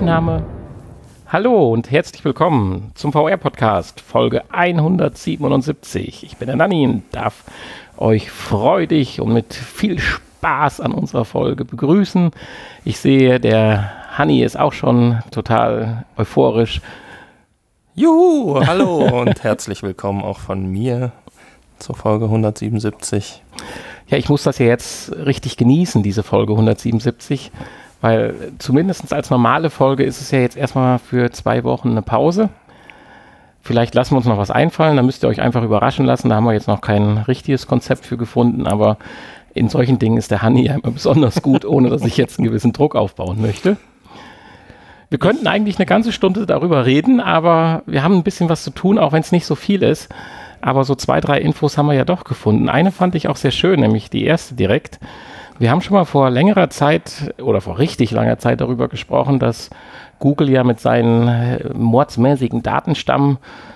Aufnahme. Hallo und herzlich willkommen zum VR-Podcast, Folge 177. Ich bin der Nanni und darf euch freudig und mit viel Spaß an unserer Folge begrüßen. Ich sehe, der Hanni ist auch schon total euphorisch. Juhu, hallo und herzlich willkommen auch von mir zur Folge 177. Ja, ich muss das ja jetzt richtig genießen, diese Folge 177, weil zumindest als normale Folge ist es ja jetzt erstmal für 2 Wochen eine Pause. Vielleicht lassen wir uns noch was einfallen, da müsst ihr euch einfach überraschen lassen, da haben wir jetzt noch kein richtiges Konzept für gefunden, aber in solchen Dingen ist der Hanni ja immer besonders gut, ohne dass ich jetzt einen gewissen Druck aufbauen möchte. Wir könnten eigentlich eine ganze Stunde darüber reden, aber wir haben ein bisschen was zu tun, auch wenn es nicht so viel ist. Aber so 2, 3 Infos haben wir ja doch gefunden. Eine fand ich auch sehr schön, nämlich die erste direkt. Wir haben schon mal vor längerer Zeit oder vor richtig langer Zeit darüber gesprochen, dass Google ja mit seinen mordsmäßigen Datenstamm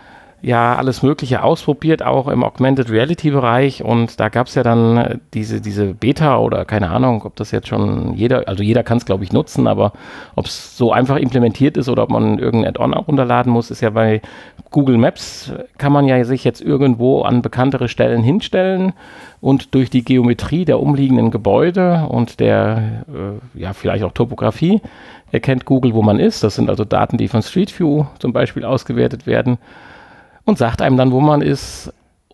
ja alles Mögliche ausprobiert, auch im Augmented Reality Bereich, und da gab es ja dann diese Beta oder keine Ahnung, ob das jetzt schon jeder kann es glaube ich nutzen, aber ob es so einfach implementiert ist oder ob man irgendein Add-on runterladen muss, ist ja bei Google Maps, kann man ja sich jetzt irgendwo an bekanntere Stellen hinstellen und durch die Geometrie der umliegenden Gebäude und der vielleicht auch Topografie erkennt Google, wo man ist. Das sind also Daten, die von Street View zum Beispiel ausgewertet werden. Und sagt einem dann, wo man ist,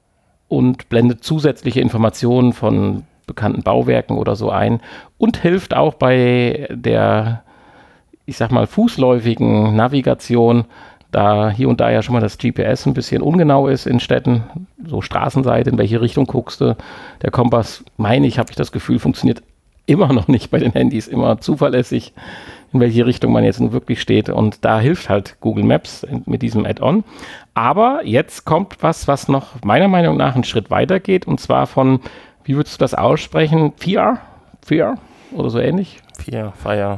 und blendet zusätzliche Informationen von bekannten Bauwerken oder so ein und hilft auch bei der, ich sag mal, fußläufigen Navigation, da hier und da ja schon mal das GPS ein bisschen ungenau ist in Städten, so Straßenseite, in welche Richtung guckst du. Der Kompass, habe ich das Gefühl, funktioniert immer noch nicht bei den Handys, immer zuverlässig, in welche Richtung man jetzt nun wirklich steht, und da hilft halt Google Maps mit diesem Add-on. Aber jetzt kommt was noch meiner Meinung nach einen Schritt weiter geht, und zwar von, wie würdest du das aussprechen? Phir oder so ähnlich? Fire.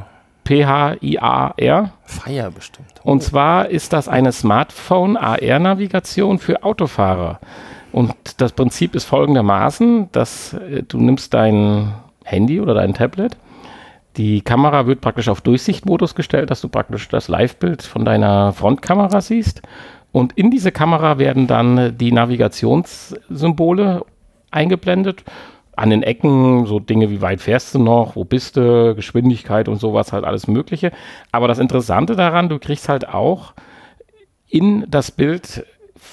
P-H-I-A-R. Fire bestimmt. Und zwar ist das eine Smartphone-AR-Navigation für Autofahrer. Und das Prinzip ist folgendermaßen, dass du nimmst dein Handy oder dein Tablet, die Kamera wird praktisch auf Durchsichtmodus gestellt, dass du praktisch das Live-Bild von deiner Frontkamera siehst. Und in diese Kamera werden dann die Navigationssymbole eingeblendet. An den Ecken so Dinge wie weit fährst du noch, wo bist du, Geschwindigkeit und sowas, halt alles Mögliche. Aber das Interessante daran, du kriegst halt auch in das Bild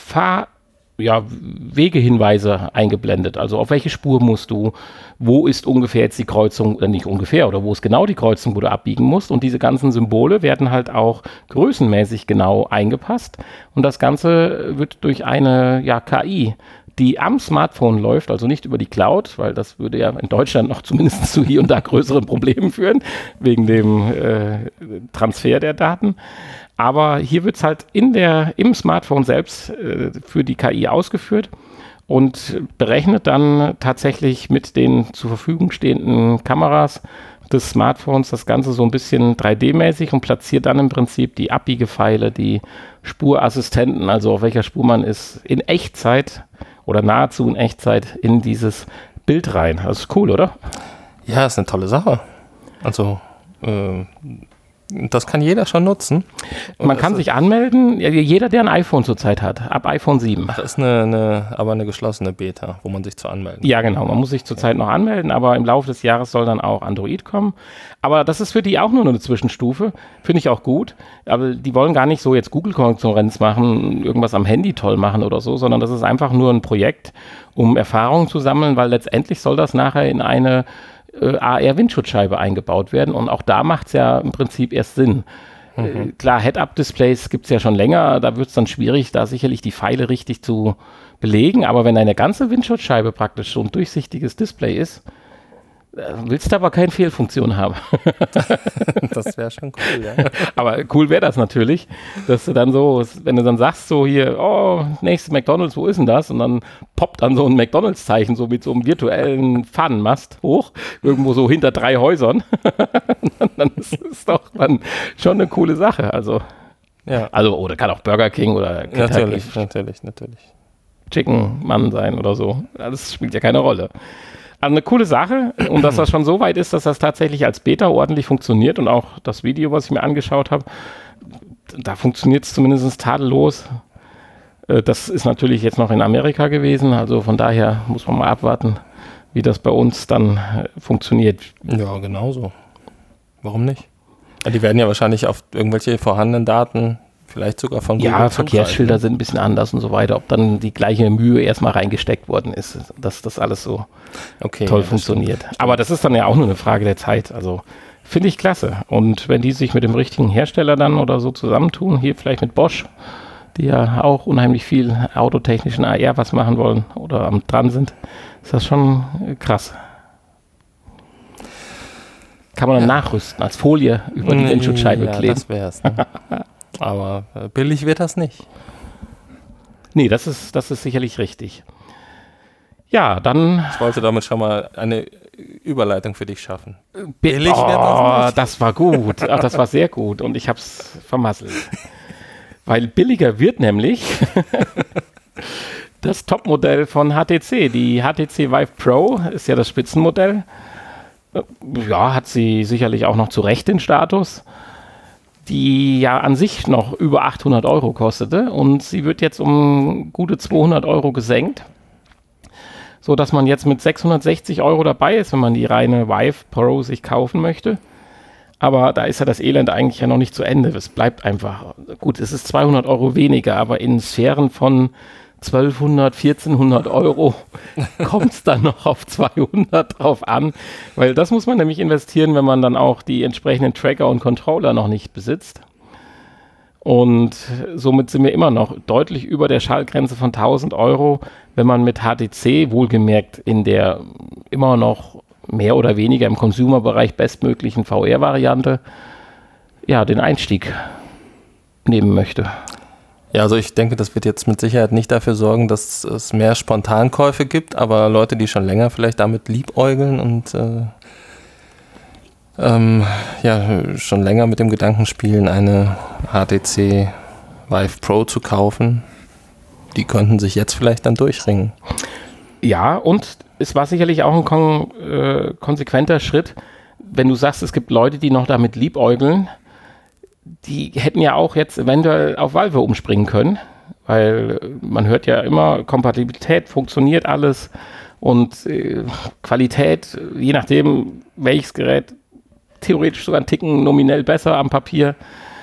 Wegehinweise eingeblendet. Also auf welche Spur musst du, wo ist ungefähr jetzt die Kreuzung, nicht ungefähr, oder wo ist genau die Kreuzung, wo du abbiegen musst. Und diese ganzen Symbole werden halt auch größenmäßig genau eingepasst. Und das Ganze wird durch eine KI, die am Smartphone läuft, also nicht über die Cloud, weil das würde ja in Deutschland noch zumindest zu hier und da größeren Problemen führen, wegen dem Transfer der Daten. Aber hier wird es halt im Smartphone selbst für die KI ausgeführt und berechnet dann tatsächlich mit den zur Verfügung stehenden Kameras des Smartphones das Ganze so ein bisschen 3D-mäßig und platziert dann im Prinzip die Abbiegepfeile, die Spurassistenten, also auf welcher Spur man ist, in Echtzeit oder nahezu in Echtzeit in dieses Bild rein. Das ist cool, oder? Ja, ist eine tolle Sache. Also, das kann jeder schon nutzen. Man kann sich anmelden, jeder, der ein iPhone zurzeit hat, ab iPhone 7. Ach, ist aber eine geschlossene Beta, wo man sich zu anmelden kann. Ja, genau, man muss sich zurzeit noch anmelden, aber im Laufe des Jahres soll dann auch Android kommen. Aber das ist für die auch nur eine Zwischenstufe, finde ich auch gut. Aber die wollen gar nicht so jetzt Google-Konkurrenz machen, irgendwas am Handy toll machen oder so, sondern das ist einfach nur ein Projekt, um Erfahrungen zu sammeln, weil letztendlich soll das nachher in eine AR-Windschutzscheibe eingebaut werden, und auch da macht es ja im Prinzip erst Sinn. Klar, Head-Up-Displays gibt es ja schon länger, da wird es dann schwierig, da sicherlich die Pfeile richtig zu belegen, aber wenn eine ganze Windschutzscheibe praktisch so ein durchsichtiges Display ist, willst du aber keine Fehlfunktion haben. Das wäre schon cool, ja. Aber cool wäre das natürlich, dass du dann so, wenn du dann sagst, so hier, nächstes McDonald's, wo ist denn das? Und dann poppt dann so ein McDonald's-Zeichen so mit so einem virtuellen Fahnenmast hoch, irgendwo so hinter 3 Häusern. Dann ist es doch dann schon eine coole Sache. Also, oder kann auch Burger King oder natürlich. Chicken Mann sein oder so. Das spielt ja keine Rolle. Also eine coole Sache und dass das schon so weit ist, dass das tatsächlich als Beta ordentlich funktioniert und auch das Video, was ich mir angeschaut habe, da funktioniert es zumindest tadellos. Das ist natürlich jetzt noch in Amerika gewesen, also von daher muss man mal abwarten, wie das bei uns dann funktioniert. Ja, genauso. Warum nicht? Die werden ja wahrscheinlich auf irgendwelche vorhandenen Daten vielleicht sogar von Google Verkehrsschilder sind ein bisschen anders und so weiter, ob dann die gleiche Mühe erstmal reingesteckt worden ist, dass das alles so toll funktioniert. Stimmt. Aber das ist dann ja auch nur eine Frage der Zeit, also finde ich klasse. Und wenn die sich mit dem richtigen Hersteller dann oder so zusammentun, hier vielleicht mit Bosch, die ja auch unheimlich viel autotechnischen AR was machen wollen oder dran sind, ist das schon krass. Kann man dann nachrüsten, als Folie über die Windschutzscheibe kleben. Das wär's. Ne? Aber billig wird das nicht. Nee, das ist sicherlich richtig. Ja, dann... Ich wollte damit schon mal eine Überleitung für dich schaffen. Billig wird das nicht. Das war gut. Ach, das war sehr gut und ich habe es vermasselt. Weil billiger wird nämlich das Topmodell von HTC. Die HTC Vive Pro ist ja das Spitzenmodell. Ja, hat sie sicherlich auch noch zu Recht den Status, die ja an sich noch über 800 € kostete und sie wird jetzt um gute 200 € gesenkt, sodass man jetzt mit 660 € dabei ist, wenn man die reine Vive Pro sich kaufen möchte. Aber da ist ja das Elend eigentlich ja noch nicht zu Ende. Es bleibt einfach, gut, es ist 200 € weniger, aber in Sphären von 1200, 1400 € kommt es dann noch auf 200 drauf an, weil das muss man nämlich investieren, wenn man dann auch die entsprechenden Tracker und Controller noch nicht besitzt. Und somit sind wir immer noch deutlich über der Schallgrenze von 1000 €, wenn man mit HTC, wohlgemerkt in der immer noch mehr oder weniger im Consumer-Bereich bestmöglichen VR-Variante, ja, den Einstieg nehmen möchte. Ja, also ich denke, das wird jetzt mit Sicherheit nicht dafür sorgen, dass es mehr Spontankäufe gibt, aber Leute, die schon länger vielleicht damit liebäugeln und schon länger mit dem Gedanken spielen, eine HTC Vive Pro zu kaufen, die könnten sich jetzt vielleicht dann durchringen. Ja, und es war sicherlich auch ein konsequenter Schritt, wenn du sagst, es gibt Leute, die noch damit liebäugeln, die hätten ja auch jetzt eventuell auf Valve umspringen können, weil man hört ja immer, Kompatibilität, funktioniert alles und Qualität, je nachdem welches Gerät, theoretisch sogar einen Ticken nominell besser am Papier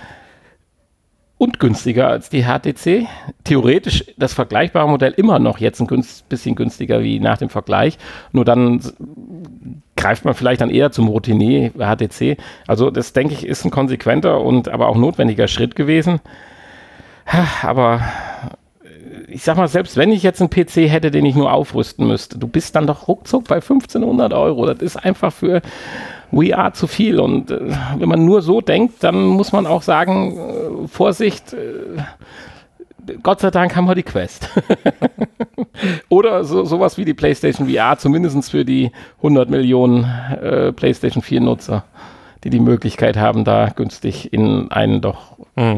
und günstiger als die HTC. Theoretisch das vergleichbare Modell immer noch jetzt ein bisschen günstiger wie nach dem Vergleich. Nur dann greift man vielleicht dann eher zum Routinier HTC. Also das, denke ich, ist ein konsequenter und aber auch notwendiger Schritt gewesen. Aber ich sag mal, selbst wenn ich jetzt einen PC hätte, den ich nur aufrüsten müsste, du bist dann doch ruckzuck bei 1500 €. Das ist einfach für VR zu viel. Und wenn man nur so denkt, dann muss man auch sagen, Vorsicht, Gott sei Dank haben wir die Quest. Oder sowas wie die PlayStation VR, zumindest für die 100 Millionen PlayStation 4 Nutzer, die Möglichkeit haben, da günstig in einen doch,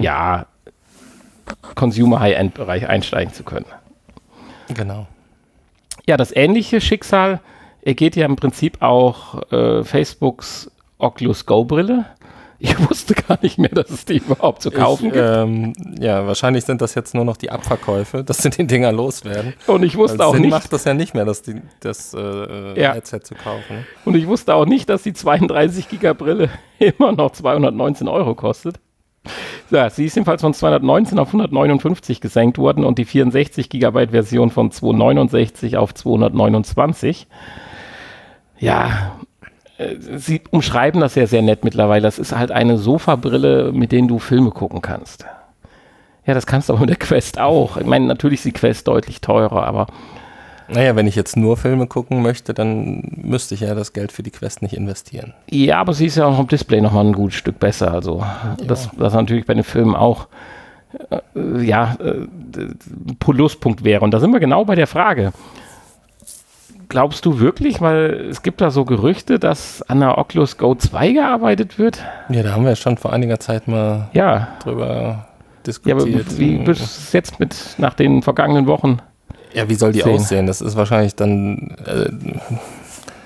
Consumer-High-End-Bereich einsteigen zu können. Genau. Ja, das ähnliche Schicksal ergeht ja im Prinzip auch Facebooks Oculus Go-Brille. Ich wusste gar nicht mehr, dass es die überhaupt zu kaufen gibt. Ja, wahrscheinlich sind das jetzt nur noch die Abverkäufe, dass sie die Dinger loswerden. Und ich wusste auch nicht, macht das ja nicht mehr, das Headset zu kaufen. Und ich wusste auch nicht, dass die 32 GB Brille immer noch 219 € kostet. Ja, sie ist jedenfalls von 219 auf 159 gesenkt worden und die 64 GB Version von 269 auf 229. Ja, sie umschreiben das ja sehr nett mittlerweile. Das ist halt eine Sofabrille, mit denen du Filme gucken kannst. Ja, das kannst du aber mit der Quest auch. Ich meine, natürlich ist die Quest deutlich teurer, aber... Naja, wenn ich jetzt nur Filme gucken möchte, dann müsste ich ja das Geld für die Quest nicht investieren. Ja, aber sie ist ja auch am Display nochmal ein gutes Stück besser. Also das natürlich bei den Filmen auch Pluspunkt wäre. Und da sind wir genau bei der Frage. Glaubst du wirklich, weil es gibt da so Gerüchte, dass an der Oculus Go 2 gearbeitet wird? Ja, da haben wir schon vor einiger Zeit mal drüber diskutiert. Ja, aber wie bist du es jetzt nach den vergangenen Wochen? Ja, wie soll die aussehen? Das ist wahrscheinlich dann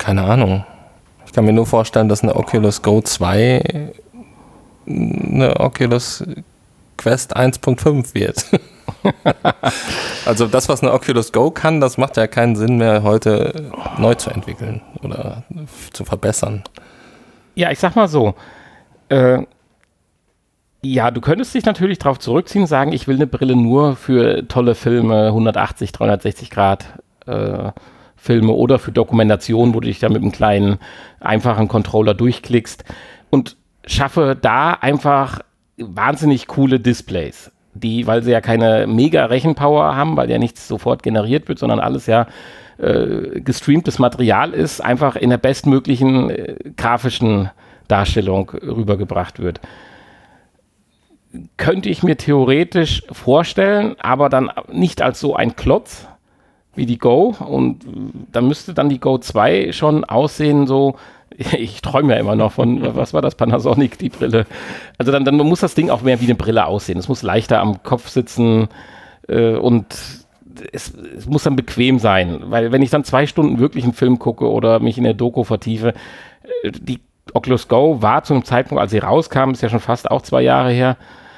Keine Ahnung. Ich kann mir nur vorstellen, dass eine Oculus Go 2 eine Oculus Quest 1.5 wird. Also das, was eine Oculus Go kann, das macht ja keinen Sinn mehr, heute neu zu entwickeln oder zu verbessern. Ja, ich sag mal so, ja, du könntest dich natürlich darauf zurückziehen und sagen, ich will eine Brille nur für tolle Filme, 180, 360 Grad Filme oder für Dokumentation, wo du dich da mit einem kleinen, einfachen Controller durchklickst und schaffe da einfach wahnsinnig coole Displays, die, weil sie ja keine mega Rechenpower haben, weil ja nichts sofort generiert wird, sondern alles ja gestreamtes Material ist, einfach in der bestmöglichen grafischen Darstellung rübergebracht wird. Könnte ich mir theoretisch vorstellen, aber dann nicht als so ein Klotz wie die Go, und dann müsste dann die Go 2 schon aussehen so, ich träume ja immer noch von, was war das, Panasonic, die Brille. Also dann muss das Ding auch mehr wie eine Brille aussehen. Es muss leichter am Kopf sitzen und es muss dann bequem sein, weil wenn ich dann 2 Stunden wirklich einen Film gucke oder mich in der Doku vertiefe, die Oculus Go war zu einem Zeitpunkt, als sie rauskam, ist ja schon fast auch 2 Jahre her,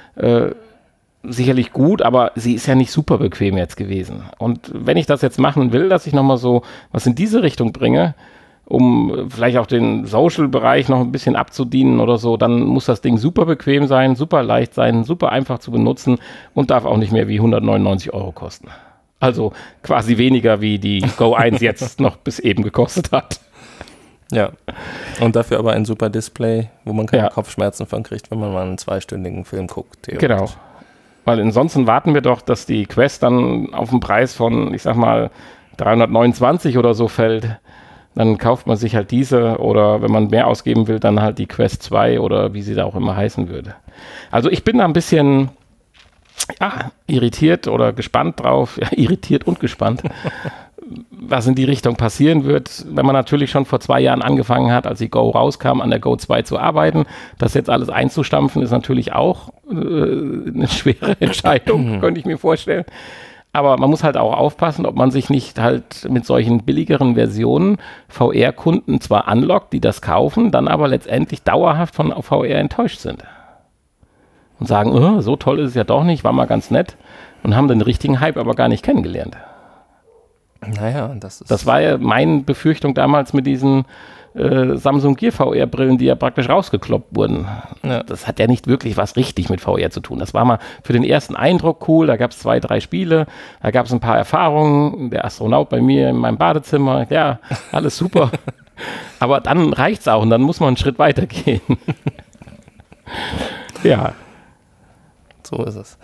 sicherlich gut, aber sie ist ja nicht super bequem jetzt gewesen. Und wenn ich das jetzt machen will, dass ich nochmal so was in diese Richtung bringe, um vielleicht auch den Social-Bereich noch ein bisschen abzudienen oder so, dann muss das Ding super bequem sein, super leicht sein, super einfach zu benutzen und darf auch nicht mehr wie 199 € kosten. Also quasi weniger, wie die Go 1 jetzt noch bis eben gekostet hat. Ja, und dafür aber ein super Display, wo man keine Kopfschmerzen von kriegt, wenn man mal einen 2-stündigen Film guckt. Genau. Weil ansonsten warten wir doch, dass die Quest dann auf den Preis von, ich sag mal, 329 oder so fällt. Dann kauft man sich halt diese, oder wenn man mehr ausgeben will, dann halt die Quest 2 oder wie sie da auch immer heißen würde. Also ich bin da ein bisschen irritiert oder gespannt drauf, irritiert und gespannt, was in die Richtung passieren wird, wenn man natürlich schon vor 2 Jahren angefangen hat, als die Go rauskam, an der Go 2 zu arbeiten. Das jetzt alles einzustampfen, ist natürlich auch eine schwere Entscheidung, könnte ich mir vorstellen. Aber man muss halt auch aufpassen, ob man sich nicht halt mit solchen billigeren Versionen VR-Kunden zwar anlockt, die das kaufen, dann aber letztendlich dauerhaft von VR enttäuscht sind. Und sagen, so toll ist es ja doch nicht, war mal ganz nett, und haben den richtigen Hype aber gar nicht kennengelernt. Naja, das war ja meine Befürchtung damals mit diesen Samsung Gear VR-Brillen, die ja praktisch rausgekloppt wurden. Ja. Das hat ja nicht wirklich was richtig mit VR zu tun. Das war mal für den ersten Eindruck cool, da gab es 2, 3 Spiele, da gab es ein paar Erfahrungen, der Astronaut bei mir in meinem Badezimmer, ja, alles super. Aber dann reicht's auch und dann muss man einen Schritt weiter gehen. Ja. So ist es.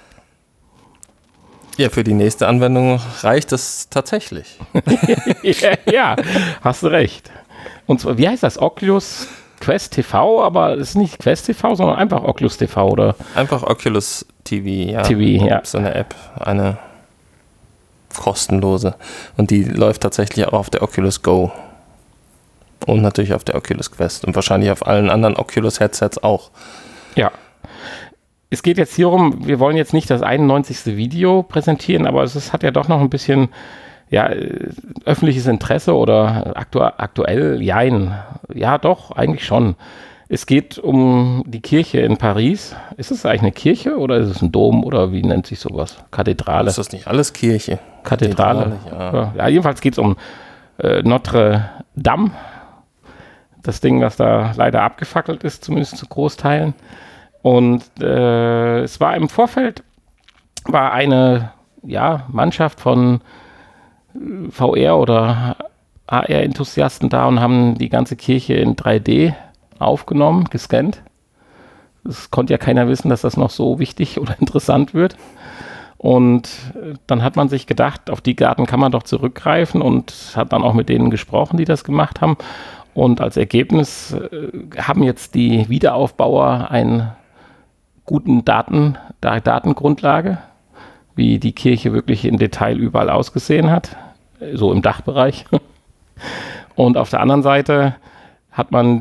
Ja, für die nächste Anwendung reicht es tatsächlich. Ja, hast du recht. Und zwar, wie heißt das? Oculus Quest TV, aber es ist nicht Quest TV, sondern einfach Oculus TV, oder? Einfach Oculus TV, ja. TV, ja. So eine App, eine kostenlose. Und die läuft tatsächlich auch auf der Oculus Go. Und natürlich auf der Oculus Quest. Und wahrscheinlich auf allen anderen Oculus-Headsets auch. Ja. Es geht jetzt hier um, wir wollen jetzt nicht das 91. Video präsentieren, aber es hat ja doch noch ein bisschen öffentliches Interesse oder aktuell, jein. Ja, doch, eigentlich schon. Es geht um die Kirche in Paris. Ist es eigentlich eine Kirche oder ist es ein Dom oder wie nennt sich sowas? Kathedrale. Ist das nicht alles Kirche? Kathedrale. Ja, jedenfalls geht es um Notre Dame. Das Ding, das da leider abgefackelt ist, zumindest zu Großteilen. Und es war im Vorfeld, war eine Mannschaft von VR- oder AR-Enthusiasten da und haben die ganze Kirche in 3D aufgenommen, gescannt. Es konnte ja keiner wissen, dass das noch so wichtig oder interessant wird. Und dann hat man sich gedacht, auf die Daten kann man doch zurückgreifen und hat dann auch mit denen gesprochen, die das gemacht haben. Und als Ergebnis haben jetzt die Wiederaufbauer eine guten Datengrundlage, wie die Kirche wirklich im Detail überall ausgesehen hat, so im Dachbereich. Und auf der anderen Seite hat man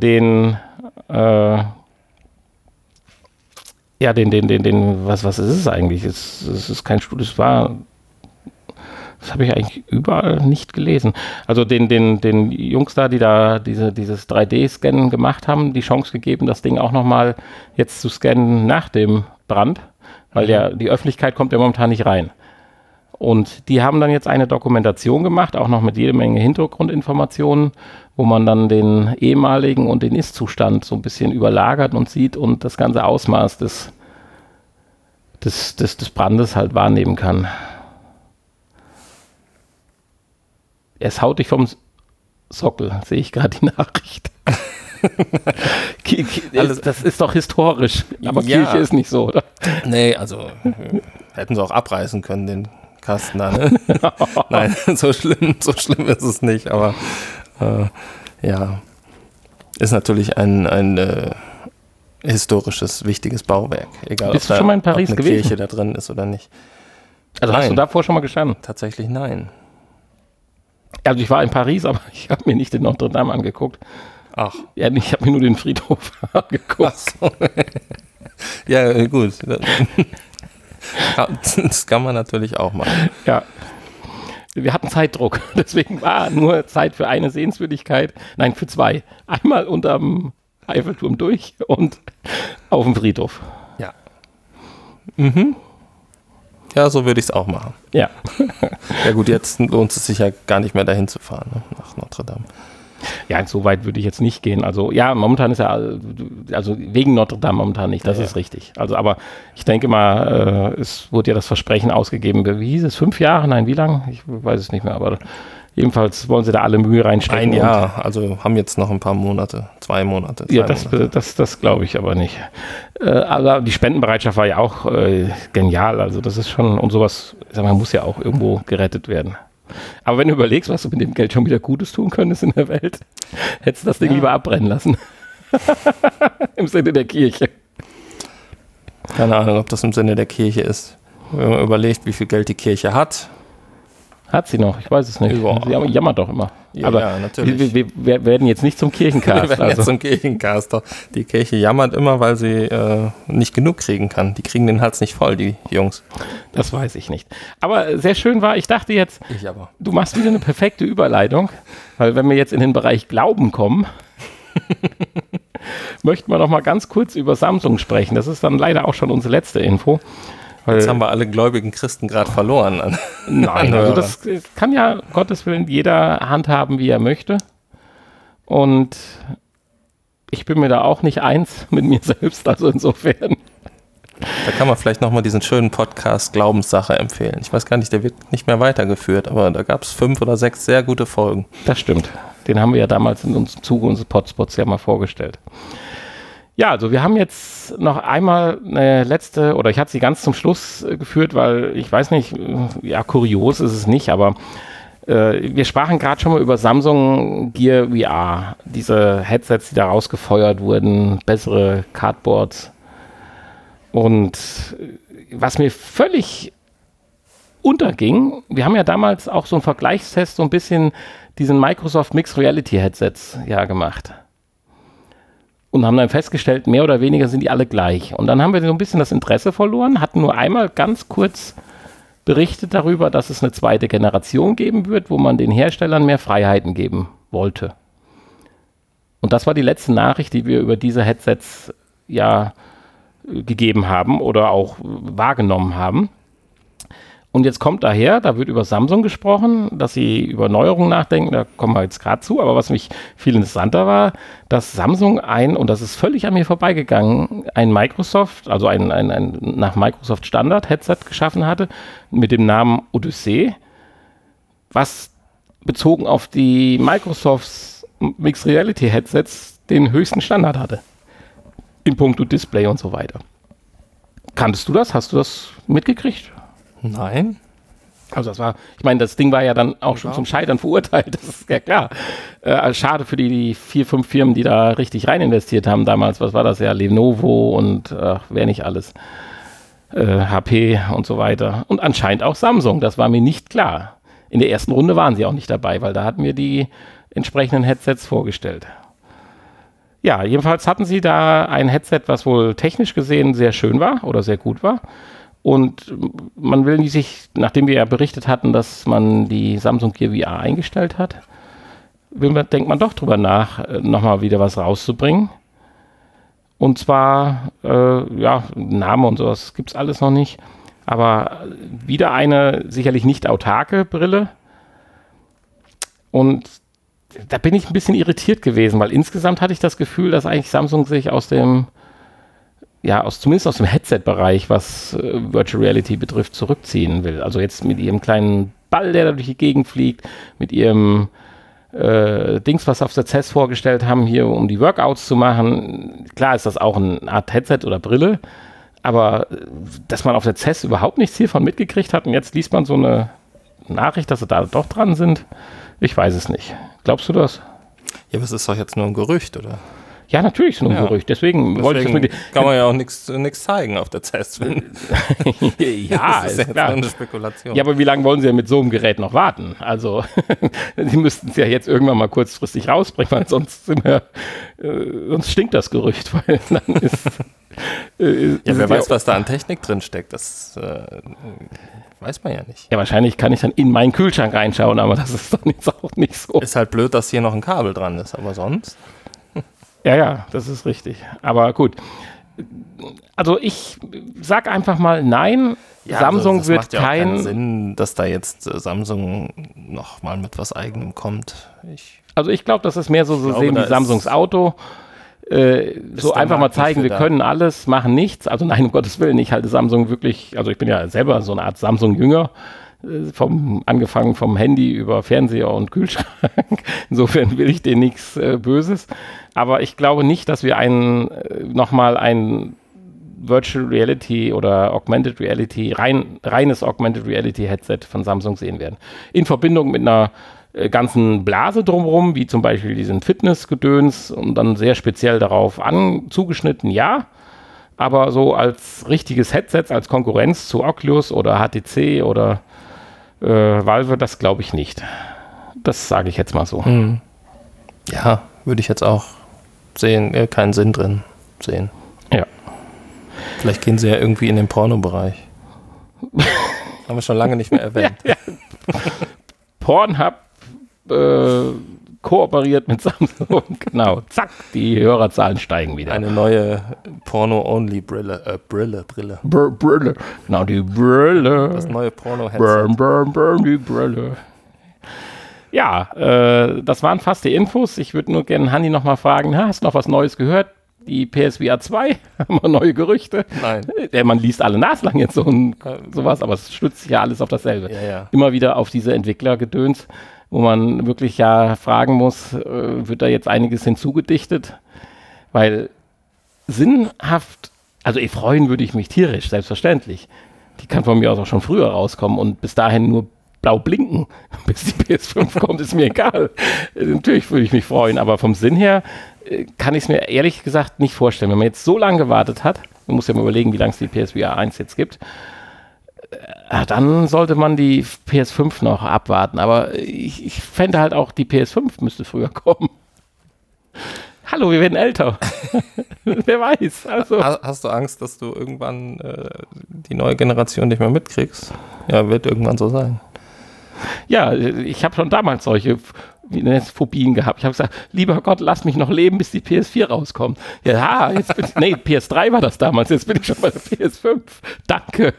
was ist es eigentlich? Es ist kein Studio, es Das habe ich eigentlich überall nicht gelesen. Also den Jungs da, die da dieses 3D-Scannen gemacht haben, die Chance gegeben, das Ding auch nochmal jetzt zu scannen nach dem Brand, weil die Öffentlichkeit kommt ja momentan nicht rein. Und die haben dann jetzt eine Dokumentation gemacht, auch noch mit jede Menge Hintergrundinformationen, wo man dann den ehemaligen und den Ist-Zustand so ein bisschen überlagert und sieht und das ganze Ausmaß des Brandes halt wahrnehmen kann. Es haut dich vom Sockel, sehe ich gerade die Nachricht. Das ist doch historisch, aber ja. Kirche ist nicht so, oder? Nee, also hätten sie auch abreißen können, den Kasten da, ne? Nein, so schlimm ist es nicht, aber ja, ist natürlich ein historisches, wichtiges Bauwerk. Egal, Bist du schon mal in Paris ob eine gewesen? Kirche da drin ist oder nicht. Also nein. Hast du davor schon mal gestanden? Tatsächlich nein. Also ich war in Paris, aber ich habe mir nicht den Notre Dame angeguckt. Ach. Ja, ich habe mir nur den Friedhof angeguckt. Ach so. Ja, gut. Das kann man natürlich auch machen. Ja. Wir hatten Zeitdruck, deswegen war nur Zeit für eine Sehenswürdigkeit. Nein, für zwei. Einmal unterm Eiffelturm durch und auf dem Friedhof. Ja. Mhm. Ja, so würde ich es auch machen. Ja. Ja gut, jetzt lohnt es sich ja gar nicht mehr dahin zu fahren, ne, nach Notre Dame. Ja, so weit würde ich jetzt nicht gehen. Also ja, momentan ist ja, also wegen Notre Dame momentan nicht, das ist richtig. Also aber ich denke mal, es wurde ja das Versprechen ausgegeben, wie hieß es, 5 Jahre? Nein, wie lang? Ich weiß es nicht mehr, aber jedenfalls wollen sie da alle Mühe reinstecken. 1 Jahr, also haben jetzt noch ein paar Monate, 2 Monate. Ja, das glaube ich aber nicht. Aber die Spendenbereitschaft war ja auch genial, also das ist schon, und sowas, sag mal, muss ja auch irgendwo gerettet werden. Aber wenn du überlegst, was du mit dem Geld schon wieder Gutes tun könntest in der Welt, hättest du das Ding lieber abbrennen lassen. Im Sinne der Kirche. Keine Ahnung, ob das im Sinne der Kirche ist. Wenn man überlegt, wie viel Geld die Kirche hat. Hat sie noch? Ich weiß es nicht. Boah. Sie jammert doch immer. Ja, aber ja, natürlich. Wir werden jetzt nicht zum Kirchencast. Wir werden jetzt zum Kirchencast. Die Kirche jammert immer, weil sie nicht genug kriegen kann. Die kriegen den Hals nicht voll, die Jungs. Das weiß ich nicht. Aber sehr schön war, ich dachte jetzt, du machst wieder eine perfekte Überleitung, weil wenn wir jetzt in den Bereich Glauben kommen, möchten wir noch mal ganz kurz über Samsung sprechen. Das ist dann leider auch schon unsere letzte Info. Jetzt haben wir alle gläubigen Christen gerade verloren. Nein, also das kann ja, Gottes Willen, jeder handhaben, wie er möchte. Und ich bin mir da auch nicht eins mit mir selbst, also insofern. Da kann man vielleicht nochmal diesen schönen Podcast Glaubenssache empfehlen. Ich weiß gar nicht, der wird nicht mehr weitergeführt, aber da gab es 5 oder 6 sehr gute Folgen. Das stimmt. Den haben wir ja damals im Zuge unseres Podspots ja mal vorgestellt. Ja, also wir haben jetzt noch einmal eine letzte, oder ich hatte sie ganz zum Schluss geführt, weil ich weiß nicht, ja, kurios ist es nicht, aber wir sprachen gerade schon mal über Samsung Gear VR, diese Headsets, die da rausgefeuert wurden, bessere Cardboards. Und was mir völlig unterging, wir haben ja damals auch so einen Vergleichstest, so ein bisschen diesen Microsoft Mixed Reality Headsets ja gemacht. Und haben dann festgestellt, mehr oder weniger sind die alle gleich. Und dann haben wir so ein bisschen das Interesse verloren, hatten nur einmal ganz kurz berichtet darüber, dass es eine zweite Generation geben wird, wo man den Herstellern mehr Freiheiten geben wollte. Und das war die letzte Nachricht, die wir über diese Headsets ja gegeben haben oder auch wahrgenommen haben. Und jetzt kommt daher, da wird über Samsung gesprochen, dass sie über Neuerungen nachdenken, da kommen wir jetzt gerade zu, aber was mich viel interessanter war, dass Samsung und das ist völlig an mir vorbeigegangen, ein Microsoft, also ein nach Microsoft Standard Headset geschaffen hatte, mit dem Namen Odyssey, was bezogen auf die Microsofts Mixed Reality Headsets den höchsten Standard hatte. In puncto Display und so weiter. Kanntest du das? Hast du das mitgekriegt? Nein. Also das war, ich meine, das Ding war ja dann auch schon zum Scheitern verurteilt, das ist ja klar. Also schade für die 4, 5 Firmen, die da richtig rein investiert haben damals. Was war das ja? Lenovo und wer nicht alles. HP und so weiter. Und anscheinend auch Samsung, das war mir nicht klar. In der ersten Runde waren sie auch nicht dabei, weil da hatten wir die entsprechenden Headsets vorgestellt. Ja, jedenfalls hatten sie da ein Headset, was wohl technisch gesehen sehr schön war oder sehr gut war. Und man will sich, nachdem wir ja berichtet hatten, dass man die Samsung Gear VR eingestellt hat, denkt man doch drüber nach, nochmal wieder was rauszubringen. Und zwar, Name und sowas gibt es alles noch nicht, aber wieder eine sicherlich nicht autarke Brille. Und da bin ich ein bisschen irritiert gewesen, weil insgesamt hatte ich das Gefühl, dass eigentlich Samsung sich zumindest aus dem Headset-Bereich, was Virtual Reality betrifft, zurückziehen will. Also jetzt mit ihrem kleinen Ball, der da durch die Gegend fliegt, mit ihrem Dings, was sie auf der CES vorgestellt haben, hier, um die Workouts zu machen. Klar ist das auch eine Art Headset oder Brille, aber dass man auf der CES überhaupt nichts hiervon mitgekriegt hat und jetzt liest man so eine Nachricht, dass sie da doch dran sind, ich weiß es nicht. Glaubst du das? Ja, aber es ist doch jetzt nur ein Gerücht, oder? Ja, natürlich ist es nur ein Gerücht. Deswegen wollte ich das mit dir. Kann man ja auch nichts zeigen auf der CES. Ja, das ist jetzt klar. nur eine Spekulation. Ja, aber wie lange wollen sie ja mit so einem Gerät noch warten? Also, sie müssten es ja jetzt irgendwann mal kurzfristig rausbringen, weil sonst stinkt das Gerücht, weil dann ist. Wer weiß, was da an Technik drin steckt, das weiß man ja nicht. Ja, wahrscheinlich kann ich dann in meinen Kühlschrank reinschauen, aber das ist dann jetzt auch nicht so. Ist halt blöd, dass hier noch ein Kabel dran ist, aber sonst. Ja, das ist richtig. Aber gut. Also ich sag einfach mal nein. Ja, Samsung also wird macht ja auch keinen Sinn, dass da jetzt Samsung noch mal mit was Eigenem kommt. Ich glaube, das ist mehr so sehen wie Samsungs Auto. So einfach mal zeigen, wir können alles, machen nichts. Also nein, um Gottes Willen, ich halte Samsung wirklich, also ich bin ja selber so eine Art Samsung-Jünger, angefangen vom Handy über Fernseher und Kühlschrank. Insofern will ich denen nichts Böses. Aber ich glaube nicht, dass wir nochmal ein Virtual Reality oder Augmented Reality, reines Augmented Reality Headset von Samsung sehen werden. In Verbindung mit einer ganzen Blase drumherum, wie zum Beispiel diesen Fitnessgedöns und dann sehr speziell darauf zugeschnitten, ja. Aber so als richtiges Headset, als Konkurrenz zu Oculus oder HTC oder Valve, das glaube ich nicht. Das sage ich jetzt mal so. Ja, würde ich jetzt auch keinen Sinn drin sehen. Ja. Vielleicht gehen sie ja irgendwie in den Porno-Bereich. Haben wir schon lange nicht mehr erwähnt. Ja. Pornhub kooperiert mit Samsung. Genau, zack, die Hörerzahlen steigen wieder. Eine neue Porno-Only-Brille. Brille. Brille. Genau, die Brille. Das neue Porno-Headset. Die Brille. Ja, das waren fast die Infos. Ich würde nur gerne Hanni nochmal fragen, hast du noch was Neues gehört? Die PSVR 2, haben wir neue Gerüchte? Nein. Man liest alle naslang jetzt sowas, aber es stützt sich ja alles auf dasselbe. Ja. Immer wieder auf diese Entwicklergedöns, wo man wirklich ja fragen muss, wird da jetzt einiges hinzugedichtet? Weil sinnhaft, also freuen würde ich mich tierisch, selbstverständlich. Die kann von mir aus auch schon früher rauskommen und bis dahin nur blau blinken, bis die PS5 kommt, ist mir egal. Natürlich würde ich mich freuen, aber vom Sinn her kann ich es mir ehrlich gesagt nicht vorstellen. Wenn man jetzt so lange gewartet hat, man muss ja mal überlegen, wie lange es die PSVR 1 jetzt gibt, dann sollte man die PS5 noch abwarten. Aber ich fände halt auch, die PS5 müsste früher kommen. Hallo, wir werden älter. Wer weiß. Also. Hast du Angst, dass du irgendwann die neue Generation nicht mehr mitkriegst? Ja, wird irgendwann so sein. Ja, ich habe schon damals solche Phobien gehabt. Ich habe gesagt, lieber Gott, lass mich noch leben, bis die PS4 rauskommt. Ja, jetzt bin ich, PS3 war das damals, jetzt bin ich schon bei der PS5. Danke.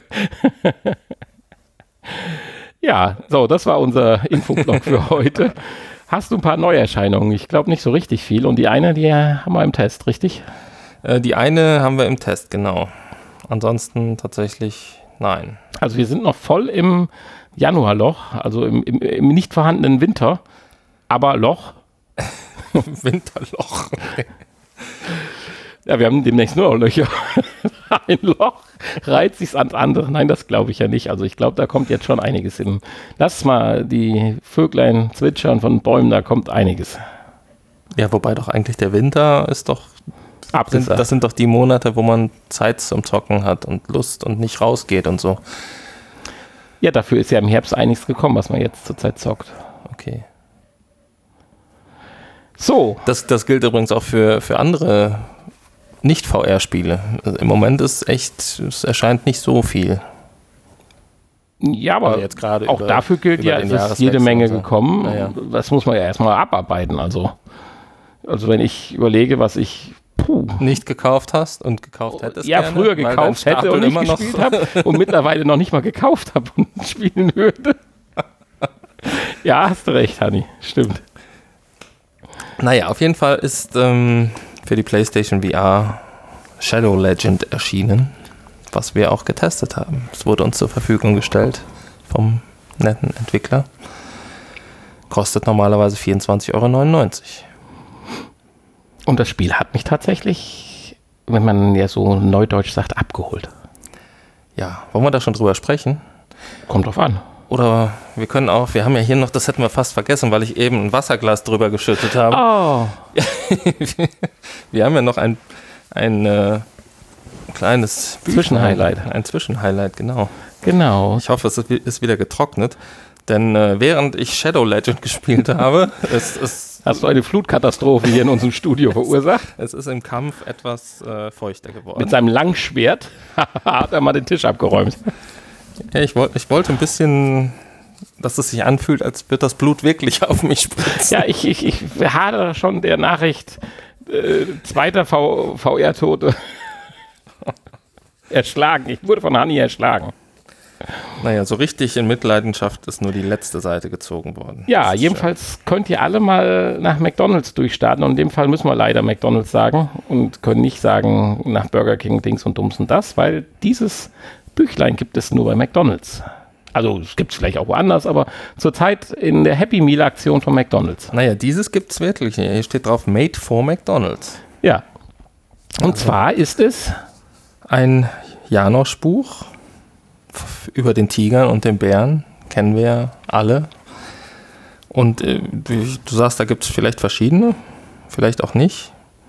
Ja, so, das war unser Infoblog für heute. Hast du ein paar Neuerscheinungen? Ich glaube nicht so richtig viel. Und die haben wir im Test, richtig? Die eine haben wir im Test, genau. Ansonsten tatsächlich nein. Also wir sind noch voll im Januarloch, also im nicht vorhandenen Winter. Aber Loch. Winterloch. Ja, wir haben demnächst nur noch Löcher. Ein Loch reizt sich ans andere. Nein, das glaube ich ja nicht. Also ich glaube, da kommt jetzt schon einiges hin. Lass mal die Vöglein zwitschern von Bäumen, da kommt einiges. Ja, wobei doch eigentlich der Winter ist doch... Abgesagt. Das sind doch die Monate, wo man Zeit zum Zocken hat und Lust und nicht rausgeht und so. Ja, dafür ist ja im Herbst einiges gekommen, was man jetzt zurzeit zockt. Okay. So. Das gilt übrigens auch für andere Nicht-VR-Spiele. Also im Moment es erscheint nicht so viel. Ja, aber Also jetzt gerade auch dafür gilt über ja, den es ist Jahreswechsel jede Menge und so. gekommen. Naja. Das muss man ja erstmal abarbeiten. Also wenn ich überlege, was ich Nicht gekauft hast und gekauft hättest ja, gerne, früher weil dein gekauft hätte Stapel und nicht immer noch gespielt habe und mittlerweile noch nicht mal gekauft habe und spielen würde. Ja, hast du recht, Hanni. Stimmt. Naja, auf jeden Fall ist für die PlayStation VR Shadow Legend erschienen, was wir auch getestet haben. Es wurde uns zur Verfügung gestellt vom netten Entwickler. Kostet normalerweise 24,99 €. Und das Spiel hat mich tatsächlich, wenn man ja so neudeutsch sagt, abgeholt. Ja, wollen wir da schon drüber sprechen? Kommt drauf an. Oder wir können auch, wir haben ja hier noch, das hätten wir fast vergessen, weil ich eben ein Wasserglas drüber geschüttet habe. Oh. Wir haben ja noch ein kleines Zwischenhighlight. Ein Zwischenhighlight, genau. Genau. Ich hoffe, es ist wieder getrocknet. Denn während ich Shadow Legend gespielt habe, Hast du eine Flutkatastrophe hier in unserem Studio verursacht? es ist im Kampf etwas feuchter geworden. Mit seinem Langschwert hat er mal den Tisch abgeräumt. Ja, ich wollte ein bisschen, dass es sich anfühlt, als wird das Blut wirklich auf mich spritzen. Ja, ich hadere schon der Nachricht, zweiter VR-Tote erschlagen. Ich wurde von Hanni erschlagen. Naja, so richtig in Mitleidenschaft ist nur die letzte Seite gezogen worden. Ja, jedenfalls könnt ihr alle mal nach McDonald's durchstarten. Und in dem Fall müssen wir leider McDonald's sagen und können nicht sagen nach Burger King, Dings und Dums und das, weil dieses Büchlein gibt es nur bei McDonald's. Also es gibt es vielleicht auch woanders, aber zurzeit in der Happy Meal Aktion von McDonald's. Naja, dieses gibt es wirklich. Hier steht drauf, made for McDonald's. Ja. Und zwar ist es ein Janosch-Buch über den Tigern und den Bären. Kennen wir alle. Und du sagst, da gibt es vielleicht verschiedene, vielleicht auch nicht.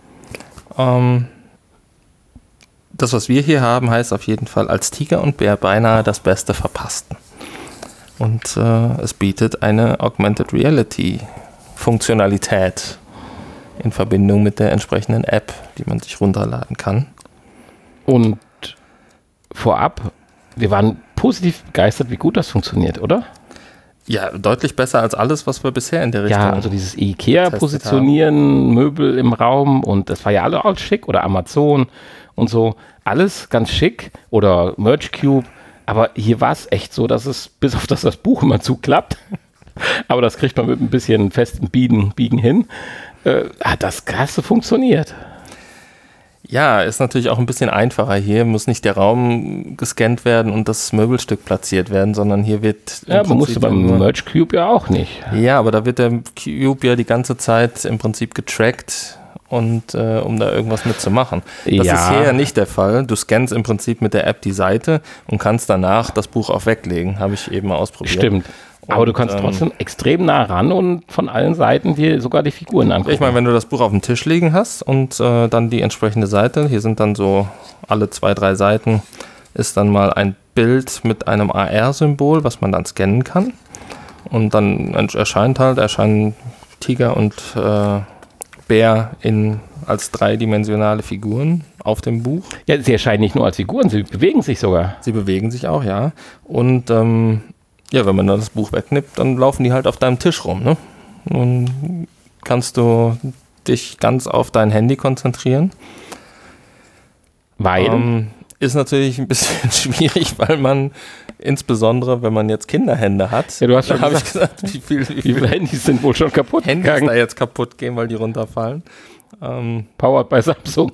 Das, was wir hier haben, heißt auf jeden Fall, als Tiger und Bär beinahe das Beste verpassten. Und es bietet eine Augmented Reality Funktionalität in Verbindung mit der entsprechenden App, die man sich runterladen kann. Und vorab, wir waren positiv begeistert, wie gut das funktioniert, oder? Ja, deutlich besser als alles, was wir bisher in der Richtung. Ja, also dieses IKEA-Positionieren, Möbel im Raum und das war ja alles schick oder Amazon und so. Alles ganz schick oder Merge Cube. Aber hier war es echt so, dass es, bis auf das Buch immer zuklappt, aber das kriegt man mit ein bisschen festem Biegen hin, hat das Krasse funktioniert. Ja, ist natürlich auch ein bisschen einfacher hier. Muss nicht der Raum gescannt werden und das Möbelstück platziert werden, sondern hier wird... Ja, man musste beim Merge Cube ja auch nicht. Ja, aber da wird der Cube ja die ganze Zeit im Prinzip getrackt und um da irgendwas mitzumachen. Das ist hier ja nicht der Fall. Du scannst im Prinzip mit der App die Seite und kannst danach das Buch auch weglegen. Habe ich eben mal ausprobiert. Stimmt. Aber du kannst trotzdem extrem nah ran und von allen Seiten dir sogar die Figuren angucken. Ich meine, wenn du das Buch auf dem Tisch liegen hast und dann die entsprechende Seite, hier sind dann so alle 2-3 Seiten, ist dann mal ein Bild mit einem AR-Symbol, was man dann scannen kann. Und dann erscheinen Tiger und Bär als dreidimensionale Figuren auf dem Buch. Ja, sie erscheinen nicht nur als Figuren, sie bewegen sich sogar. Sie bewegen sich auch, ja. Und ja, wenn man dann das Buch wegnimmt, dann laufen die halt auf deinem Tisch rum, ne? Nun kannst du dich ganz auf dein Handy konzentrieren. Weil? Ist natürlich ein bisschen schwierig, weil man, insbesondere wenn man jetzt Kinderhände hat, ja, du hast schon gesagt, wie viele Handys sind wohl schon kaputt Handys gegangen. da jetzt kaputt gehen, weil die runterfallen. Powered bei Samsung.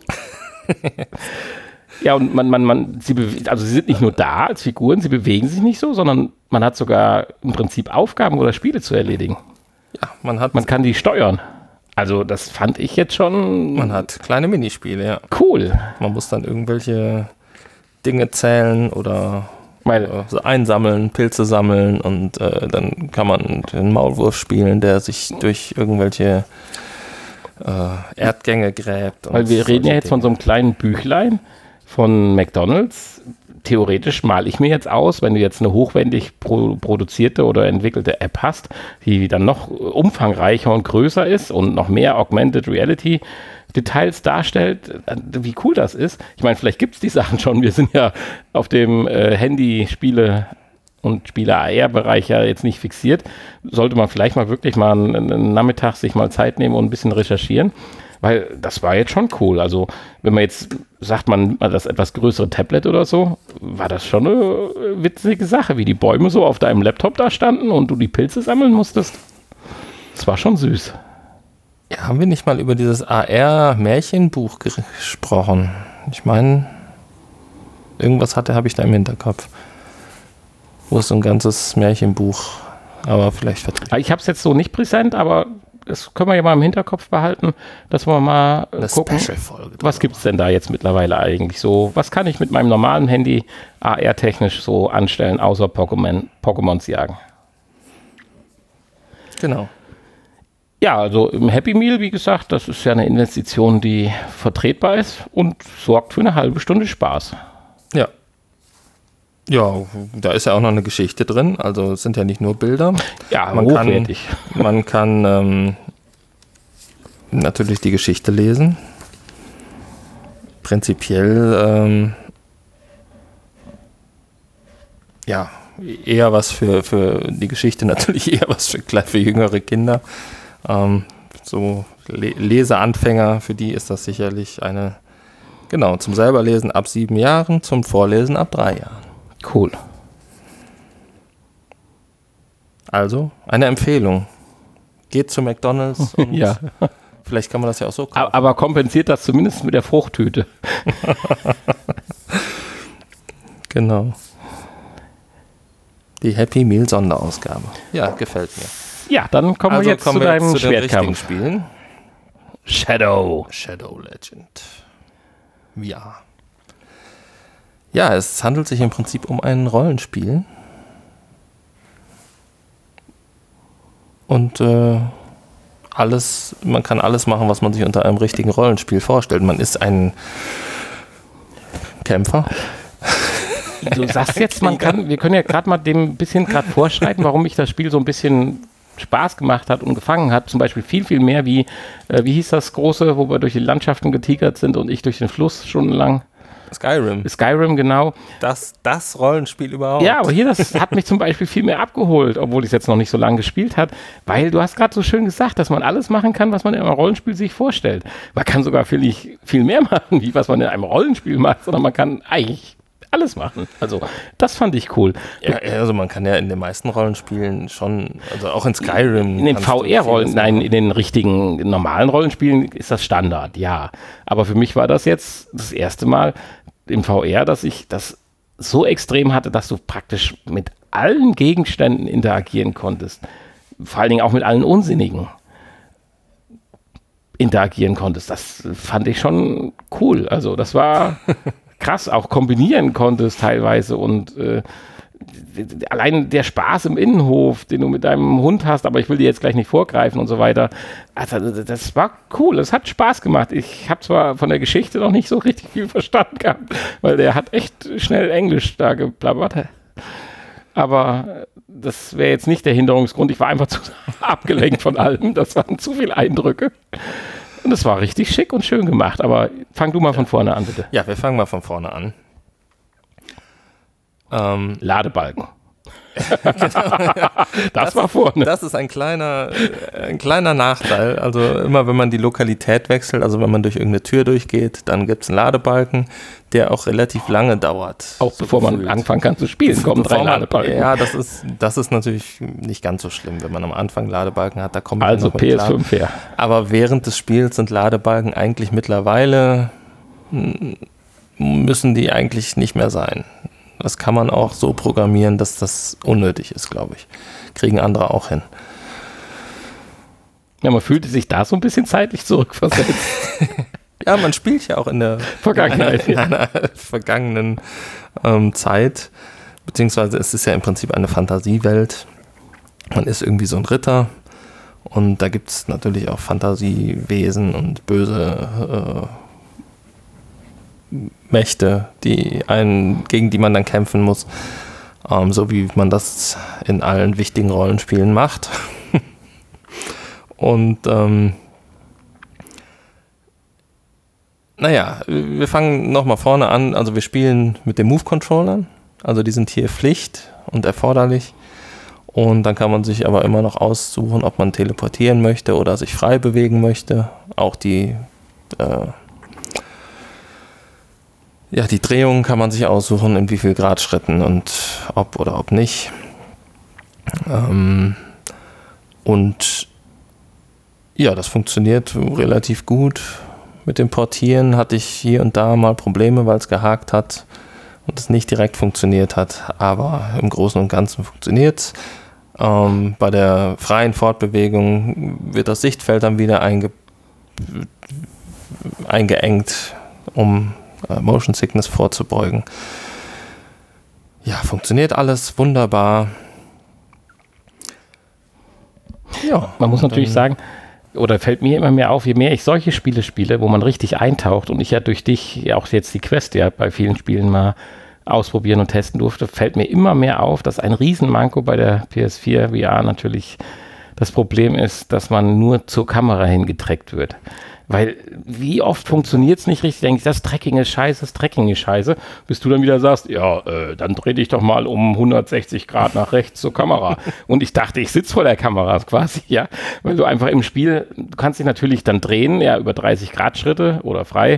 Ja, und sie sind nicht nur da als Figuren, sie bewegen sich nicht so, sondern man hat sogar im Prinzip Aufgaben oder Spiele zu erledigen. Ja, man kann die steuern. Also das fand ich jetzt schon... Man hat kleine Minispiele, ja. Cool. Man muss dann irgendwelche Dinge zählen oder so einsammeln, Pilze sammeln und dann kann man den Maulwurf spielen, der sich durch irgendwelche Erdgänge gräbt. Weil wir reden ja jetzt von so einem kleinen Büchlein von McDonald's. Theoretisch male ich mir jetzt aus, wenn du jetzt eine hochwendig produzierte oder entwickelte App hast, die dann noch umfangreicher und größer ist und noch mehr Augmented Reality Details darstellt, wie cool das ist. Ich meine, vielleicht gibt es die Sachen schon. Wir sind ja auf dem Handy-Spiele und Spieler-AR-Bereich ja jetzt nicht fixiert, sollte man vielleicht mal wirklich mal einen Nachmittag sich mal Zeit nehmen und ein bisschen recherchieren, weil das war jetzt schon cool. Also wenn man jetzt sagt, man das etwas größere Tablet oder so, war das schon eine witzige Sache, wie die Bäume so auf deinem Laptop da standen und du die Pilze sammeln musstest. Das war schon süß. Ja, haben wir nicht mal über dieses AR-Märchenbuch gesprochen? Ich meine, irgendwas habe ich da im Hinterkopf. Wo ist so ein ganzes Märchenbuch, aber vielleicht vertreten. Ich habe es jetzt so nicht präsent, aber das können wir ja mal im Hinterkopf behalten, dass wir mal gucken, was gibt es denn da jetzt mittlerweile eigentlich so? Was kann ich mit meinem normalen Handy AR-technisch so anstellen, außer Pokémons jagen? Genau. Ja, also im Happy Meal, wie gesagt, das ist ja eine Investition, die vertretbar ist und sorgt für eine halbe Stunde Spaß. Ja. Ja, da ist ja auch noch eine Geschichte drin, also es sind ja nicht nur Bilder. Ja, hochwertig. Man kann natürlich die Geschichte lesen. Prinzipiell ja, eher was für die Geschichte, natürlich eher was für jüngere Kinder. So Leseanfänger, für die ist das sicherlich genau, zum selber lesen ab 7 Jahren, zum Vorlesen ab 3 Jahren. Cool. Also, eine Empfehlung. Geht zu McDonald's und ja. Vielleicht kann man das ja auch so kaufen. Aber kompensiert das zumindest mit der Fruchttüte. Genau. Die Happy Meal Sonderausgabe. Ja, gefällt mir. Ja, dann kommen wir jetzt zu deinem Schwertkampf. Spielen. Shadow Legend. Ja. Ja, es handelt sich im Prinzip um ein Rollenspiel. Und man kann alles machen, was man sich unter einem richtigen Rollenspiel vorstellt. Man ist ein Kämpfer. Du sagst jetzt, wir können ja gerade mal dem bisschen vorschreiten, warum mich das Spiel so ein bisschen Spaß gemacht hat und gefangen hat. Zum Beispiel viel, viel mehr wie hieß das große, wo wir durch die Landschaften getigert sind und ich durch den Fluss stundenlang. Skyrim, genau. Das Rollenspiel überhaupt. Ja, aber hier, das hat mich zum Beispiel viel mehr abgeholt, obwohl ich es jetzt noch nicht so lange gespielt habe, weil du hast gerade so schön gesagt, dass man alles machen kann, was man in einem Rollenspiel sich vorstellt. Man kann sogar viel mehr machen, wie was man in einem Rollenspiel macht, sondern man kann eigentlich alles machen. Also, das fand ich cool. Ja, also man kann ja in den meisten Rollenspielen schon, also auch in Skyrim. In den VR-Rollen, nein, in den richtigen normalen Rollenspielen ist das Standard, ja. Aber für mich war das jetzt das erste Mal im VR, dass ich das so extrem hatte, dass du praktisch mit allen Gegenständen interagieren konntest. Vor allen Dingen auch mit allen Unsinnigen interagieren konntest. Das fand ich schon cool. Also, das war krass, auch kombinieren konntest teilweise und allein der Spaß im Innenhof, den du mit deinem Hund hast, aber ich will dir jetzt gleich nicht vorgreifen und so weiter. Also das war cool, es hat Spaß gemacht. Ich habe zwar von der Geschichte noch nicht so richtig viel verstanden gehabt, weil der hat echt schnell Englisch da geplappert. Aber das wäre jetzt nicht der Hinderungsgrund. Ich war einfach zu abgelenkt von allem. Das waren zu viele Eindrücke. Und es war richtig schick und schön gemacht. Aber fang du mal von vorne an, bitte. Ja, wir fangen mal von vorne an. Ladebalken. Das war vorne. Das ist ein kleiner Nachteil. Also immer, wenn man die Lokalität wechselt, also wenn man durch irgendeine Tür durchgeht, dann gibt es einen Ladebalken, der auch relativ lange dauert. Auch so bevor man anfangen kann zu spielen, kommen 3 Ladebalken. Ja, das ist natürlich nicht ganz so schlimm, wenn man am Anfang Ladebalken hat. Da kommt also PS5 her. Aber während des Spiels sind Ladebalken eigentlich mittlerweile, müssen die eigentlich nicht mehr sein. Das kann man auch so programmieren, dass das unnötig ist, glaube ich. Kriegen andere auch hin. Ja, man fühlte sich da so ein bisschen zeitlich zurückversetzt. Ja, man spielt ja auch in der Vergangenheit, in einer vergangenen Zeit. Beziehungsweise es ist ja im Prinzip eine Fantasiewelt. Man ist irgendwie so ein Ritter. Und da gibt es natürlich auch Fantasiewesen und böse Mächte, gegen die man dann kämpfen muss, so wie man das in allen wichtigen Rollenspielen macht. Und wir fangen nochmal vorne an. Also wir spielen mit den Move-Controllern, also die sind hier Pflicht und erforderlich. Und dann kann man sich aber immer noch aussuchen, ob man teleportieren möchte oder sich frei bewegen möchte. Auch die Drehungen kann man sich aussuchen, in wie viel Grad Schritten und ob oder ob nicht. Und ja, das funktioniert relativ gut. Mit dem Portieren hatte ich hier und da mal Probleme, weil es gehakt hat und es nicht direkt funktioniert hat. Aber im Großen und Ganzen funktioniert es. Bei der freien Fortbewegung wird das Sichtfeld dann wieder eingeengt, um Motion Sickness vorzubeugen. Ja, funktioniert alles wunderbar. Ja, man muss natürlich sagen, oder fällt mir immer mehr auf, je mehr ich solche Spiele spiele, wo man richtig eintaucht und ich ja durch dich ja auch jetzt die Quest ja bei vielen Spielen mal ausprobieren und testen durfte, fällt mir immer mehr auf, dass ein Riesenmanko bei der PS4 VR natürlich das Problem ist, dass man nur zur Kamera hingetreckt wird. Weil wie oft funktioniert es nicht richtig, denke ich, das Tracking ist scheiße, bis du dann wieder sagst, ja, dann dreh dich doch mal um 160 Grad nach rechts zur Kamera. Und ich dachte, ich sitze vor der Kamera quasi, ja, weil du einfach im Spiel, du kannst dich natürlich dann drehen, ja, über 30 Grad Schritte oder frei,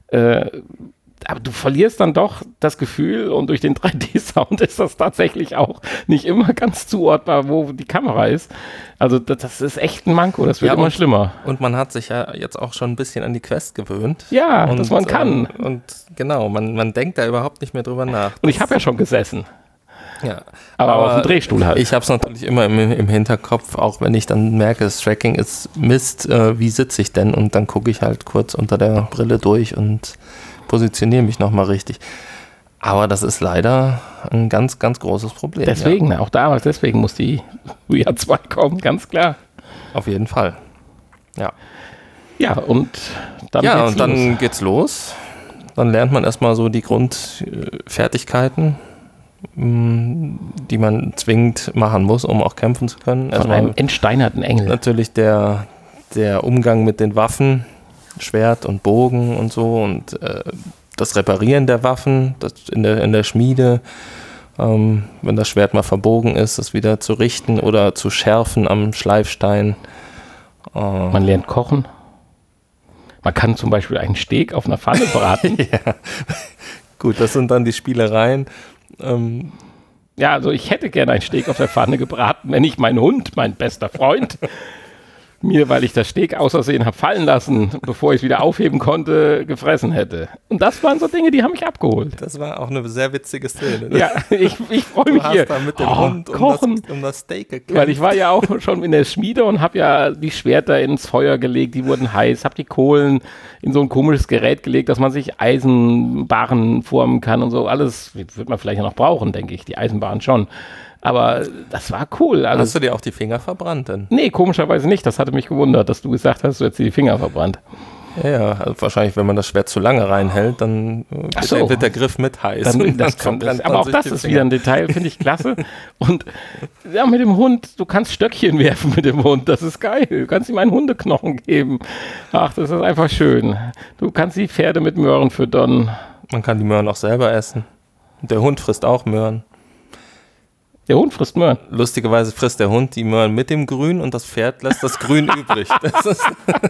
aber du verlierst dann doch das Gefühl und durch den 3D-Sound ist das tatsächlich auch nicht immer ganz zuordnbar, wo die Kamera ist. Also das ist echt ein Manko, das wird immer schlimmer. Und man hat sich ja jetzt auch schon ein bisschen an die Quest gewöhnt. Ja, und, dass man kann. Und genau, man denkt da überhaupt nicht mehr drüber nach. Und ich habe ja schon gesessen. Ja, aber auf dem Drehstuhl halt. Ich habe es natürlich immer im Hinterkopf, auch wenn ich dann merke, das Tracking ist Mist, wie sitze ich denn? Und dann gucke ich halt kurz unter der Brille durch und positioniere mich nochmal richtig. Aber das ist leider ein ganz, ganz großes Problem. Deswegen, auch damals, deswegen muss die VR 2 kommen, ganz klar. Auf jeden Fall. Ja. Ja, und dann geht's los. Dann lernt man erstmal so die Grundfertigkeiten, die man zwingend machen muss, um auch kämpfen zu können. Von einem entsteinerten Engel. Natürlich der Umgang mit den Waffen, Schwert und Bogen und so und das Reparieren der Waffen, das in der Schmiede, wenn das Schwert mal verbogen ist, das wieder zu richten oder zu schärfen am Schleifstein. Man lernt kochen. Man kann zum Beispiel einen Steak auf einer Pfanne braten. Ja. Gut, das sind dann die Spielereien. Ja, also ich hätte gerne einen Steak auf der Pfanne gebraten, wenn ich meinen Hund, mein bester Freund, mir, weil ich das Steak aus Versehen habe fallen lassen, bevor ich es wieder aufheben konnte, gefressen hätte. Und das waren so Dinge, die haben mich abgeholt. Das war auch eine sehr witzige Szene. Ja, ich freue mich hier. Du hast da mit dem Hund kochen, um das Steak gekämpft. Weil ich war ja auch schon in der Schmiede und habe ja die Schwerter ins Feuer gelegt, die wurden heiß, habe die Kohlen in so ein komisches Gerät gelegt, dass man sich Eisenbarren formen kann und so. Alles wird man vielleicht ja noch brauchen, denke ich, die Eisenbarren schon. Aber das war cool. Also, hast du dir auch die Finger verbrannt denn? Nee, komischerweise nicht. Das hatte mich gewundert, dass du gesagt hast, du hättest dir die Finger verbrannt. Ja, also wahrscheinlich, wenn man das Schwert zu lange reinhält, dann wird der Griff mit heiß. Aber auch das ist wieder ein Detail, finde ich klasse. Und ja, mit dem Hund, du kannst Stöckchen werfen mit dem Hund, das ist geil. Du kannst ihm einen Hundeknochen geben. Ach, das ist einfach schön. Du kannst die Pferde mit Möhren füttern. Man kann die Möhren auch selber essen. Und der Hund frisst auch Möhren. Der Hund frisst Möhren. Lustigerweise frisst der Hund die Möhren mit dem Grün und das Pferd lässt das Grün übrig. Das ist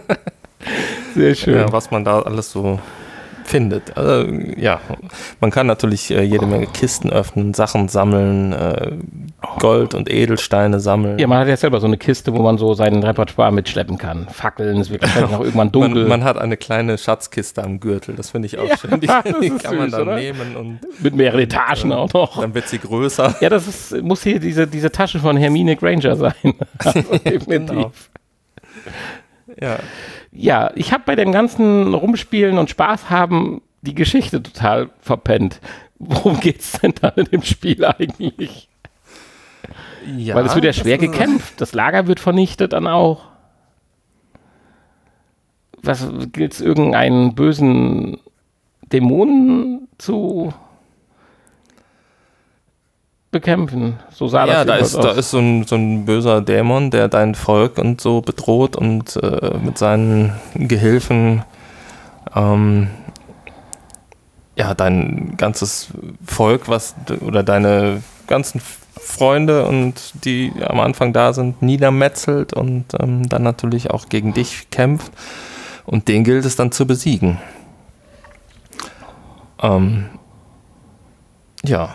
sehr schön. Ja, was man da alles so findet. Also, ja, man kann natürlich jede Menge Kisten öffnen, Sachen sammeln, Gold und Edelsteine sammeln. Ja, man hat ja selber so eine Kiste, wo man so sein Repertoire mitschleppen kann. Fackeln, es wird wahrscheinlich noch irgendwann dunkel. Man hat eine kleine Schatzkiste am Gürtel, das finde ich auch schön. Die kann süß, man dann oder? nehmen. Und mit mehreren Etagen auch noch. Dann wird sie größer. Ja, muss hier diese Tasche von Hermine Granger sein. Also definitiv. Genau. Ja, ich habe bei dem ganzen Rumspielen und Spaß haben die Geschichte total verpennt. Worum geht's denn da in dem Spiel eigentlich? Ja, weil es wird ja schwer gekämpft. Das Lager wird vernichtet dann auch. Was gilt es, irgendeinen bösen Dämonen zu bekämpfen? So sah das da ist so ein böser Dämon, der dein Volk und so bedroht und mit seinen Gehilfen dein ganzes Volk, oder deine ganzen Freunde und die am Anfang da sind, niedermetzelt und dann natürlich auch gegen dich kämpft. Und den gilt es dann zu besiegen. Ja.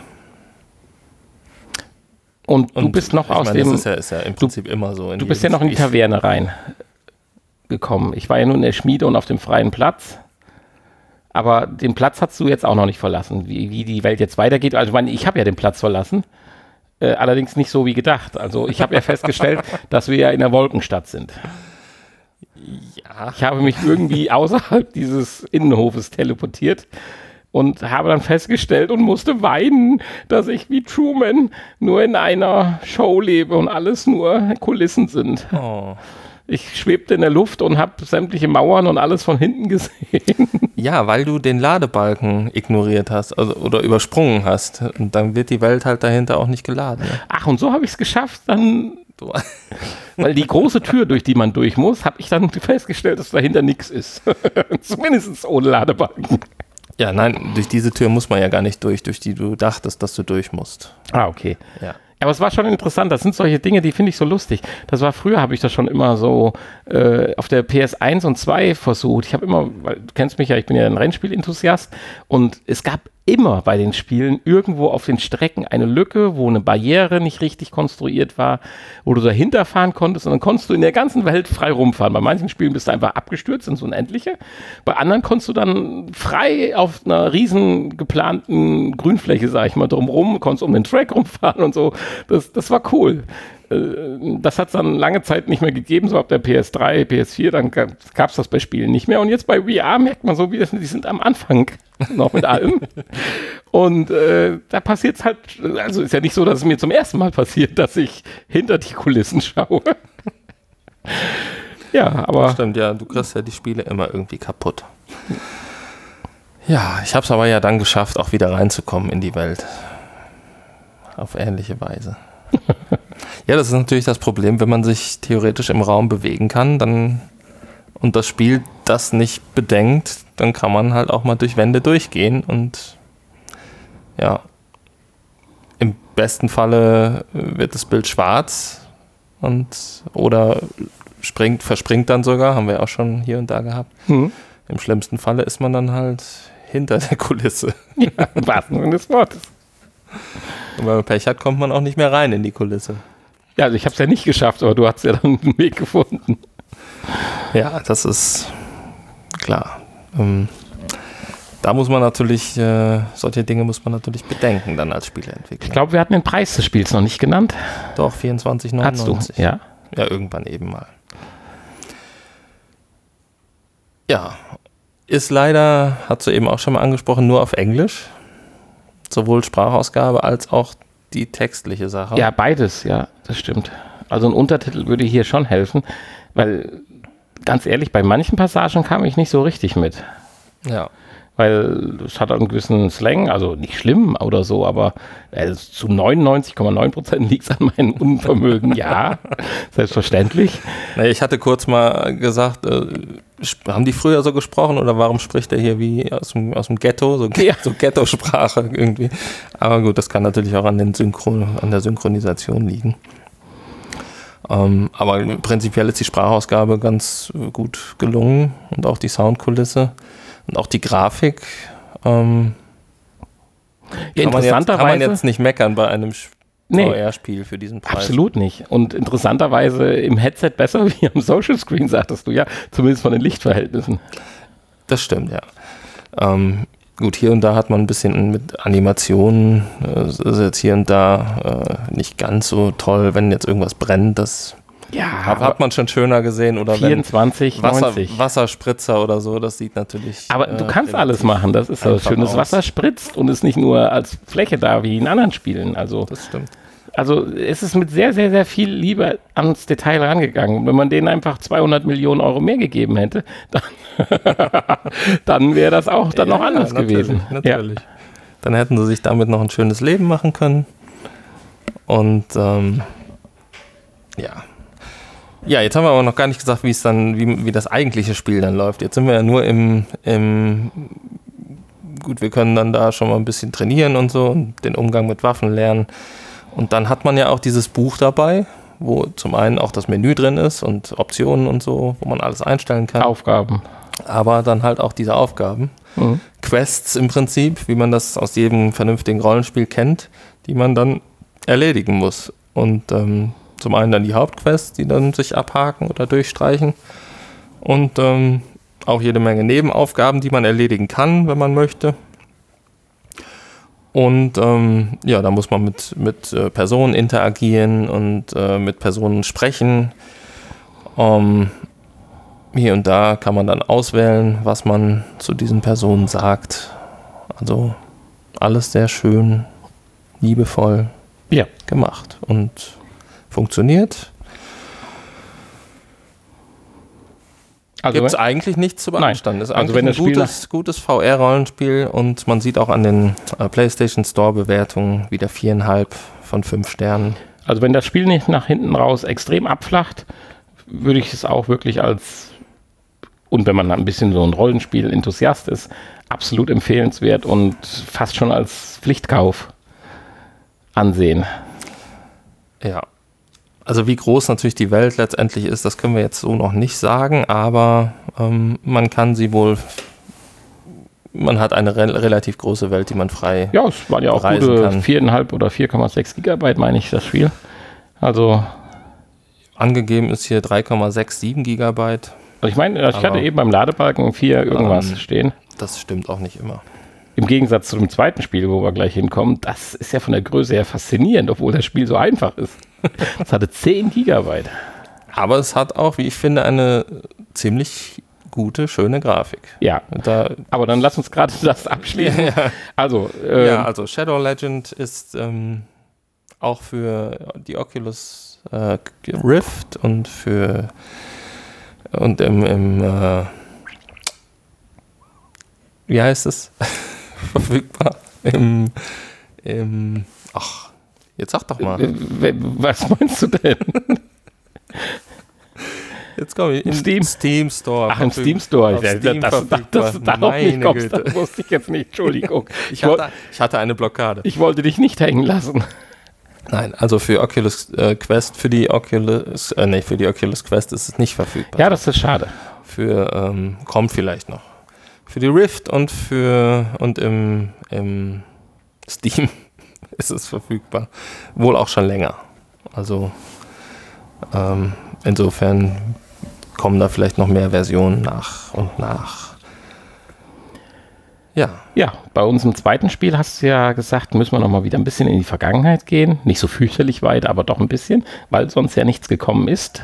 Und du bist noch aus dem... Das ist ja im Prinzip immer so. Du bist ja noch in die Taverne reingekommen. Ich war ja nur in der Schmiede und auf dem freien Platz. Aber den Platz hast du jetzt auch noch nicht verlassen. Wie die Welt jetzt weitergeht. Also ich habe ja den Platz verlassen. Allerdings nicht so wie gedacht. Also ich habe ja festgestellt, dass wir ja in der Wolkenstadt sind. Ja. Ich habe mich irgendwie außerhalb dieses Innenhofes teleportiert und habe dann festgestellt und musste weinen, dass ich wie Truman nur in einer Show lebe und alles nur Kulissen sind. Oh. Ich schwebte in der Luft und habe sämtliche Mauern und alles von hinten gesehen. Ja, weil du den Ladebalken ignoriert hast oder übersprungen hast. Und dann wird die Welt halt dahinter auch nicht geladen. Ne? Ach, und so habe ich es geschafft, dann... Weil die große Tür, durch die man durch muss, habe ich dann festgestellt, dass dahinter nichts ist. Zumindest ohne Ladebalken. Ja, nein, durch diese Tür muss man ja gar nicht durch die du dachtest, dass du durch musst. Ah, okay. Ja. Aber es war schon interessant, das sind solche Dinge, die finde ich so lustig. Das war früher, habe ich das schon immer so auf der PS1 und 2 versucht. Ich habe immer, weil du kennst mich ja, ich bin ja ein Rennspiel-Enthusiast und es gab immer bei den Spielen irgendwo auf den Strecken eine Lücke, wo eine Barriere nicht richtig konstruiert war, wo du dahinter fahren konntest und dann konntest du in der ganzen Welt frei rumfahren. Bei manchen Spielen bist du einfach abgestürzt ins Unendliche. Bei anderen konntest du dann frei auf einer riesen geplanten Grünfläche, sag ich mal, drumrum, konntest um den Track rumfahren und so. Das war cool. Das hat es dann lange Zeit nicht mehr gegeben, so ab der PS3, PS4, dann gab es das bei Spielen nicht mehr. Und jetzt bei VR merkt man so, die sind am Anfang noch mit allem. Und da passiert es halt, also ist ja nicht so, dass es mir zum ersten Mal passiert, dass ich hinter die Kulissen schaue. Ja, aber... Das stimmt, ja, du kriegst ja die Spiele immer irgendwie kaputt. Ja, ich habe es aber ja dann geschafft, auch wieder reinzukommen in die Welt. Auf ähnliche Weise. Ja, das ist natürlich das Problem, wenn man sich theoretisch im Raum bewegen kann, dann und das Spiel das nicht bedenkt, dann kann man halt auch mal durch Wände durchgehen und ja, im besten Falle wird das Bild schwarz oder verspringt dann sogar, haben wir auch schon hier und da gehabt. Im schlimmsten Falle ist man dann halt hinter der Kulisse. Ja, im wahrsten Sinne des Wortes. Und wenn man Pech hat, kommt man auch nicht mehr rein in die Kulisse. Ja, also ich habe es ja nicht geschafft, aber du hast ja dann einen Weg gefunden. Ja, das ist klar. Da muss man natürlich, solche Dinge muss man natürlich bedenken dann als Spieleentwickler. Ich glaube, wir hatten den Preis des Spiels noch nicht genannt. Doch, 24,99. Hast du, ja? Ja, irgendwann eben mal. Ja, ist leider, hast du eben auch schon mal angesprochen, nur auf Englisch. Sowohl Sprachausgabe als auch die textliche Sache. Ja, beides, ja, das stimmt. Also ein Untertitel würde hier schon helfen, weil, ganz ehrlich, bei manchen Passagen kam ich nicht so richtig mit. Ja. Weil es hat einen gewissen Slang, also nicht schlimm oder so, aber zu 99,9% liegt es an meinem Unvermögen. Ja, selbstverständlich. Naja, ich hatte kurz mal gesagt, haben die früher so gesprochen oder warum spricht er hier wie aus dem Ghetto, so Ghetto-Sprache irgendwie. Aber gut, das kann natürlich auch an der Synchronisation liegen. Aber prinzipiell ist die Sprachausgabe ganz gut gelungen und auch die Soundkulisse. Und auch die Grafik kann man jetzt nicht meckern bei einem VR-Spiel für diesen Preis. Absolut nicht. Und interessanterweise im Headset besser wie am Social Screen, sagtest du ja, zumindest von den Lichtverhältnissen. Das stimmt, ja. Gut, hier und da hat man ein bisschen mit Animationen, ist jetzt hier und da nicht ganz so toll, wenn jetzt irgendwas brennt, das... Ja, hat man schon schöner gesehen oder 24, wenn Wasserspritzer oder so, das sieht natürlich. Aber du kannst alles machen, das ist das Schöne. Das Wasser spritzt und ist nicht nur als Fläche da wie in anderen Spielen. Also, das stimmt. Also es ist mit sehr, sehr, sehr viel Liebe ans Detail rangegangen. Wenn man denen einfach 200 Millionen Euro mehr gegeben hätte, dann wäre das auch dann noch anders gewesen. Natürlich. Ja. Dann hätten sie sich damit noch ein schönes Leben machen können. Und ja. Ja, jetzt haben wir aber noch gar nicht gesagt, wie das eigentliche Spiel dann läuft. Jetzt sind wir ja nur gut, wir können dann da schon mal ein bisschen trainieren und so und den Umgang mit Waffen lernen Und dann hat man ja auch dieses Buch dabei, wo zum einen auch das Menü drin ist und Optionen und so, wo man alles einstellen kann. Aufgaben. Aber dann halt auch diese Aufgaben. Quests im Prinzip, wie man das aus jedem vernünftigen Rollenspiel kennt, die man dann erledigen muss. Und zum einen dann die Hauptquests, die dann sich abhaken oder durchstreichen. Und auch jede Menge Nebenaufgaben, die man erledigen kann, wenn man möchte. Und da muss man mit Personen interagieren und mit Personen sprechen. Hier und da kann man dann auswählen, was man zu diesen Personen sagt. Also alles sehr schön, liebevoll gemacht und funktioniert. Also Gibt es eigentlich nichts zu beanstanden. Ist also eigentlich wenn das Spiel ein gutes VR-Rollenspiel und man sieht auch an den PlayStation Store-Bewertungen wieder 4,5 von 5 Sternen. Also wenn das Spiel nicht nach hinten raus extrem abflacht, würde ich es auch wirklich und wenn man ein bisschen so ein Rollenspiel-Enthusiast ist, absolut empfehlenswert und fast schon als Pflichtkauf ansehen. Ja. Also wie groß natürlich die Welt letztendlich ist, das können wir jetzt so noch nicht sagen, aber man kann sie wohl, man hat eine relativ große Welt, die man frei Ja, es waren ja auch gute 4,5 oder 4,6 Gigabyte, meine ich, das Spiel. Also angegeben ist hier 3,67 Gigabyte. Also ich meine, ich hatte eben beim Ladebalken 4 irgendwas stehen. Das stimmt auch nicht immer. Im Gegensatz zu dem zweiten Spiel, wo wir gleich hinkommen, das ist ja von der Größe her faszinierend, obwohl das Spiel so einfach ist. Das hatte 10 Gigabyte. Aber es hat auch, wie ich finde, eine ziemlich gute, schöne Grafik. Ja, aber dann lass uns gerade das abschließen. Ja. Also Shadow Legend ist auch für die Oculus Rift und wie heißt es? Verfügbar. Jetzt sag doch mal. Was meinst du denn? Jetzt komme ich. Im Steam Store. Ach, im Steam Store. Das darauf nicht kommst, das wusste ich jetzt nicht. Entschuldigung. Ich hatte eine Blockade. Ich wollte dich nicht hängen lassen. Nein, also für Oculus Quest, für die Oculus Quest ist es nicht verfügbar. Ja, das ist schade. Kommt vielleicht noch. Für die Rift und im Steam ist es verfügbar. Wohl auch schon länger. Also insofern kommen da vielleicht noch mehr Versionen nach und nach. Ja. Ja, bei unserem zweiten Spiel hast du ja gesagt, müssen wir noch mal wieder ein bisschen in die Vergangenheit gehen. Nicht so fürchterlich weit, aber doch ein bisschen, weil sonst ja nichts gekommen ist.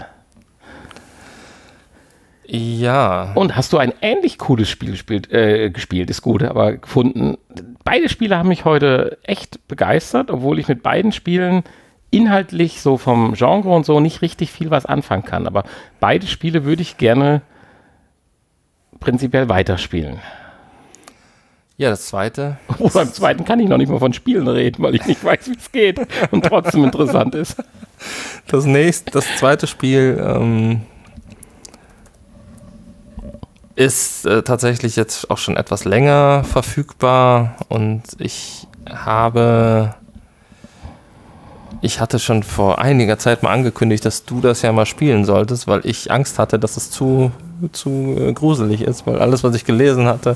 Ja. Und hast du ein ähnlich cooles Spiel gespielt, ist gut, aber gefunden. Beide Spiele haben mich heute echt begeistert, obwohl ich mit beiden Spielen inhaltlich so vom Genre und so nicht richtig viel was anfangen kann. Aber beide Spiele würde ich gerne prinzipiell weiterspielen. Ja, das zweite. Beim zweiten kann ich noch nicht mal von Spielen reden, weil ich nicht weiß, wie es geht und trotzdem interessant ist. Das zweite Spiel ist tatsächlich jetzt auch schon etwas länger verfügbar und ich hatte schon vor einiger Zeit mal angekündigt, dass du das ja mal spielen solltest, weil ich Angst hatte, dass es zu gruselig ist, weil alles, was ich gelesen hatte,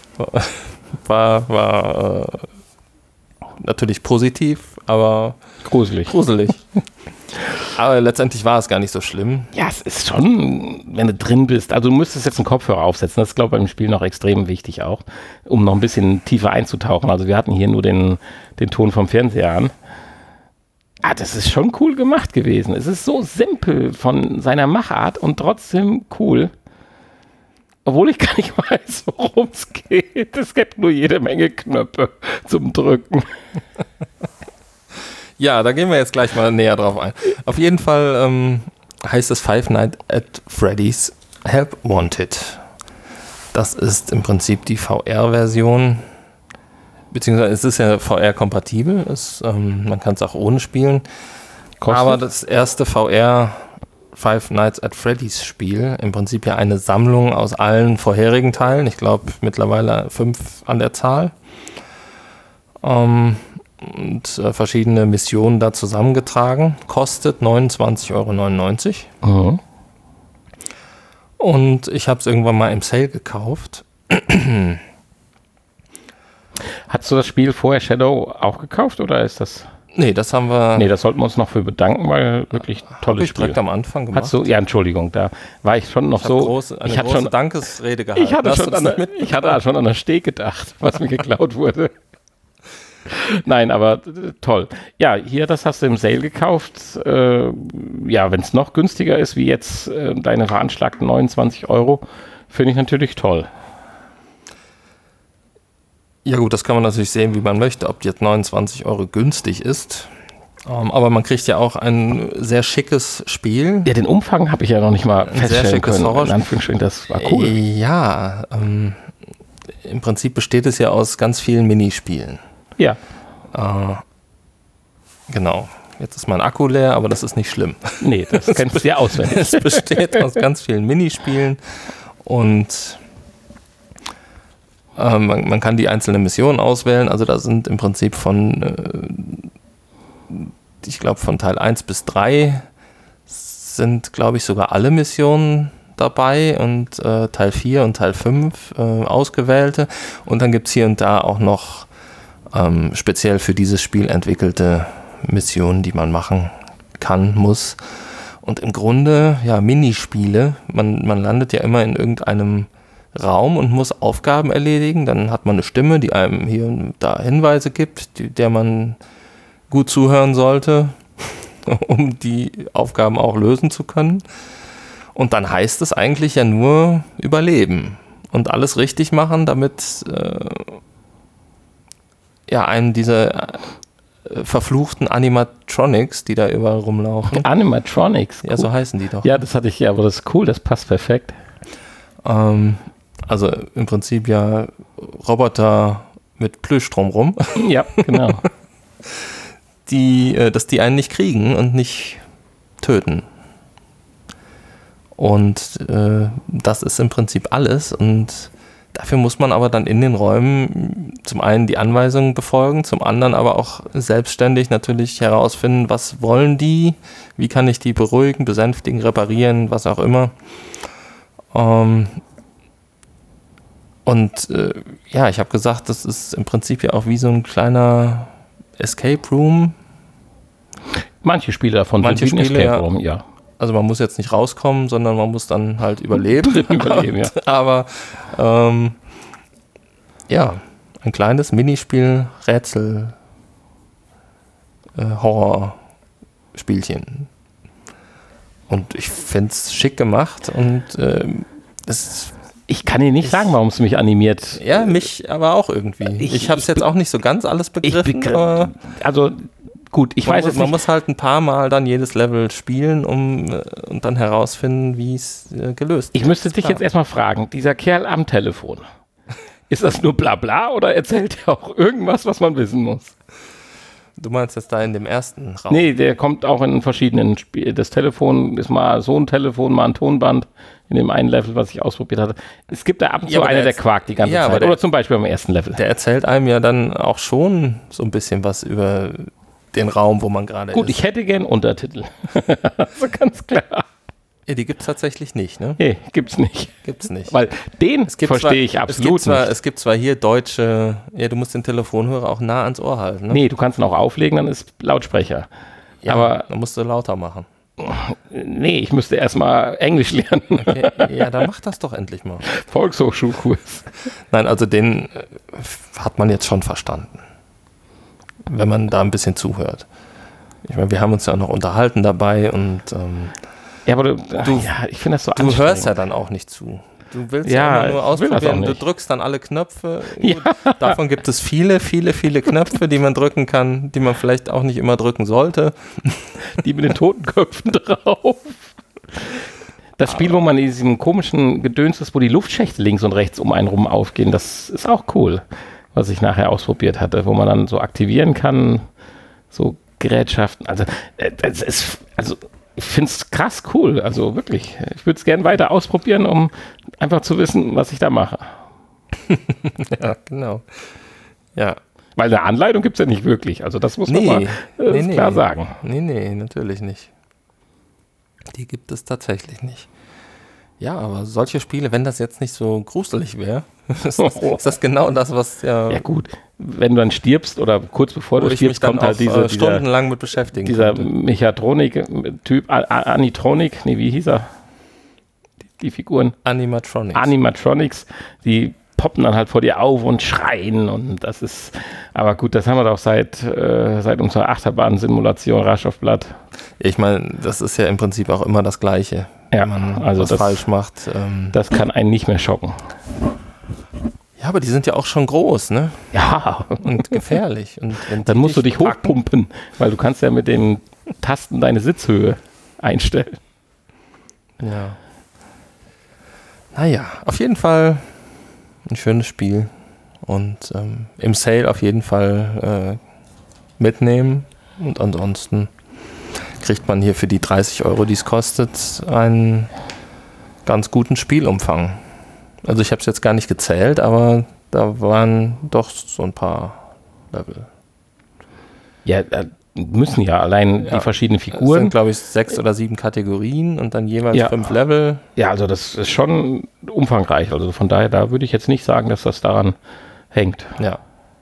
war natürlich positiv, aber gruselig. Aber letztendlich war es gar nicht so schlimm. Ja, es ist schon, wenn du drin bist, also du müsstest jetzt einen Kopfhörer aufsetzen, das ist, glaube ich, beim Spiel noch extrem wichtig auch, um noch ein bisschen tiefer einzutauchen. Also wir hatten hier nur den Ton vom Fernseher an. Das ist schon cool gemacht gewesen. Es ist so simpel von seiner Machart und trotzdem cool. Obwohl ich gar nicht weiß, worum es geht. Es gibt nur jede Menge Knöpfe zum Drücken. Ja, da gehen wir jetzt gleich mal näher drauf ein. Auf jeden Fall heißt es Five Nights at Freddy's Help Wanted. Das ist im Prinzip die VR-Version, beziehungsweise es ist ja VR-kompatibel, man kann es auch ohne spielen. Kostet? Aber das erste VR Five Nights at Freddy's Spiel, im Prinzip ja eine Sammlung aus allen vorherigen Teilen, ich glaube mittlerweile 5 an der Zahl. und verschiedene Missionen da zusammengetragen. Kostet 29,99 €. Und ich habe es irgendwann mal im Sale gekauft. Hast du das Spiel vorher Shadow auch gekauft oder ist das? Nee, das haben wir. Nee, das sollten wir uns noch für bedanken, weil wirklich tolles Spiel. Direkt am Anfang gemacht. Hast du? Ja, Entschuldigung, da war ich schon noch ich hatte große Dankesrede gehalten. Ich hatte schon an der Steg gedacht, was mir geklaut wurde. Nein, aber toll. Ja, hier, das hast du im Sale gekauft. Ja, wenn es noch günstiger ist, wie jetzt deine veranschlagten 29 €, finde ich natürlich toll. Ja gut, das kann man natürlich sehen, wie man möchte, ob jetzt 29 € günstig ist. Aber man kriegt ja auch ein sehr schickes Spiel. Ja, den Umfang habe ich ja noch nicht mal feststellen können. Horrorspiel. In Anführungsstrichen, das war cool. Ja, im Prinzip besteht es ja aus ganz vielen Minispielen. Ja. Genau. Jetzt ist mein Akku leer, aber das ist nicht schlimm. Nee, das kennst du ja auswendig. Es besteht aus ganz vielen Minispielen und man kann die einzelnen Missionen auswählen. Also da sind im Prinzip ich glaube von Teil 1 bis 3 sind, glaube ich, sogar alle Missionen dabei und Teil 4 und Teil 5 ausgewählte. Und dann gibt es hier und da auch noch speziell für dieses Spiel entwickelte Missionen, die man machen kann, muss. Und im Grunde, ja, Minispiele. Man landet ja immer in irgendeinem Raum und muss Aufgaben erledigen. Dann hat man eine Stimme, die einem hier und da Hinweise gibt, der man gut zuhören sollte, um die Aufgaben auch lösen zu können. Und dann heißt es eigentlich ja nur überleben und alles richtig machen, damit einen dieser verfluchten Animatronics, die da überall rumlaufen. Animatronics? Cool. Ja, so heißen die doch. Ja, das hatte ich ja, aber das ist cool, das passt perfekt. Also im Prinzip ja Roboter mit Plüsch drumrum. Ja, genau. Dass die einen nicht kriegen und nicht töten. Und das ist im Prinzip alles. Und dafür muss man aber dann in den Räumen zum einen die Anweisungen befolgen, zum anderen aber auch selbstständig natürlich herausfinden, was wollen die, wie kann ich die beruhigen, besänftigen, reparieren, was auch immer. Ich habe gesagt, das ist im Prinzip ja auch wie so ein kleiner Escape Room. Manche Spiele davon sind wie ein Escape Room, ja. Also man muss jetzt nicht rauskommen, sondern man muss dann halt überleben. Ja. Aber ein kleines Minispiel, Rätsel, Horrorspielchen. Und ich finde es schick gemacht und ich kann dir nicht sagen, warum es mich animiert. Ja, mich aber auch irgendwie. Ich habe es jetzt auch nicht so ganz alles begriffen. Also gut, ich weiß es nicht. Man muss halt ein paar Mal dann jedes Level spielen und dann herausfinden, wie es gelöst wird. Ich müsste dich jetzt erstmal fragen, dieser Kerl am Telefon, ist das nur Blabla oder erzählt er auch irgendwas, was man wissen muss? Du meinst jetzt da in dem ersten Raum? Nee, der kommt auch in verschiedenen Spielen. Das Telefon ist mal so ein Telefon, mal ein Tonband in dem einen Level, was ich ausprobiert hatte. Es gibt da ab und zu einer, der quakt die ganze Zeit. Oder zum Beispiel beim ersten Level. Der erzählt einem ja dann auch schon so ein bisschen was über den Raum, wo man gerade ist. Gut, ich hätte gern Untertitel. So ganz klar. Ja, die gibt es tatsächlich nicht, ne? Nee, gibt's nicht. Weil den verstehe ich absolut nicht. Es gibt zwar hier deutsche, du musst den Telefonhörer auch nah ans Ohr halten, ne? Nee, du kannst ihn auch auflegen, dann ist Lautsprecher. Ja, aber dann musst du lauter machen. Nee, ich müsste erstmal Englisch lernen. Okay. Ja, dann mach das doch endlich mal. Volkshochschulkurs. Nein, also den hat man jetzt schon verstanden. Wenn man da ein bisschen zuhört. Ich meine, wir haben uns ja auch noch unterhalten dabei und ja, aber ich finde das so anstrengend. Du hörst ja dann auch nicht zu. Du willst ja immer nur ausprobieren. Du drückst dann alle Knöpfe. Ja. Gut, davon gibt es viele, viele, viele Knöpfe, die man drücken kann, die man vielleicht auch nicht immer drücken sollte. Die mit den Totenköpfen drauf. Das Spiel, wo man in diesem komischen Gedöns ist, wo die Luftschächte links und rechts um einen rum aufgehen, das ist auch cool, was ich nachher ausprobiert hatte, wo man dann so aktivieren kann, so Gerätschaften. Also, ich finde es krass cool, also wirklich. Ich würde es gerne weiter ausprobieren, um einfach zu wissen, was ich da mache. Ja, genau. Ja. Weil eine Anleitung gibt es ja nicht wirklich. Also das muss man mal klar sagen. Nee, natürlich nicht. Die gibt es tatsächlich nicht. Ja, aber solche Spiele, wenn das jetzt nicht so gruselig wäre, ist das genau das, was ja gut, wenn du dann stirbst oder kurz bevor du stirbst, kommt halt dieser stundenlang mit beschäftigen. Dieser Mechatronik-Typ, Anitronic, nee, wie hieß er? Die Figuren? Animatronics, die poppen dann halt vor dir auf und schreien und das ist, aber gut, das haben wir doch seit unserer Achterbahn-Simulation Rush of Blood. Ich meine, das ist ja im Prinzip auch immer das Gleiche, ja, wenn man also was falsch macht. Das kann einen nicht mehr schocken. Ja, aber die sind ja auch schon groß, ne? Ja. Und gefährlich. Und dann musst du dich hochpumpen, weil du kannst ja mit den Tasten deine Sitzhöhe einstellen. Ja. Naja, auf jeden Fall ein schönes Spiel und im Sale auf jeden Fall mitnehmen und ansonsten kriegt man hier für die 30 €, die es kostet, einen ganz guten Spielumfang. Also ich habe es jetzt gar nicht gezählt, aber da waren doch so ein paar Level. Ja, müssen ja allein die verschiedenen Figuren. Es sind, glaube ich, 6 oder 7 Kategorien und dann jeweils 5 Level. Ja, also das ist schon umfangreich. Also von daher, da würde ich jetzt nicht sagen, dass das daran hängt. Ja.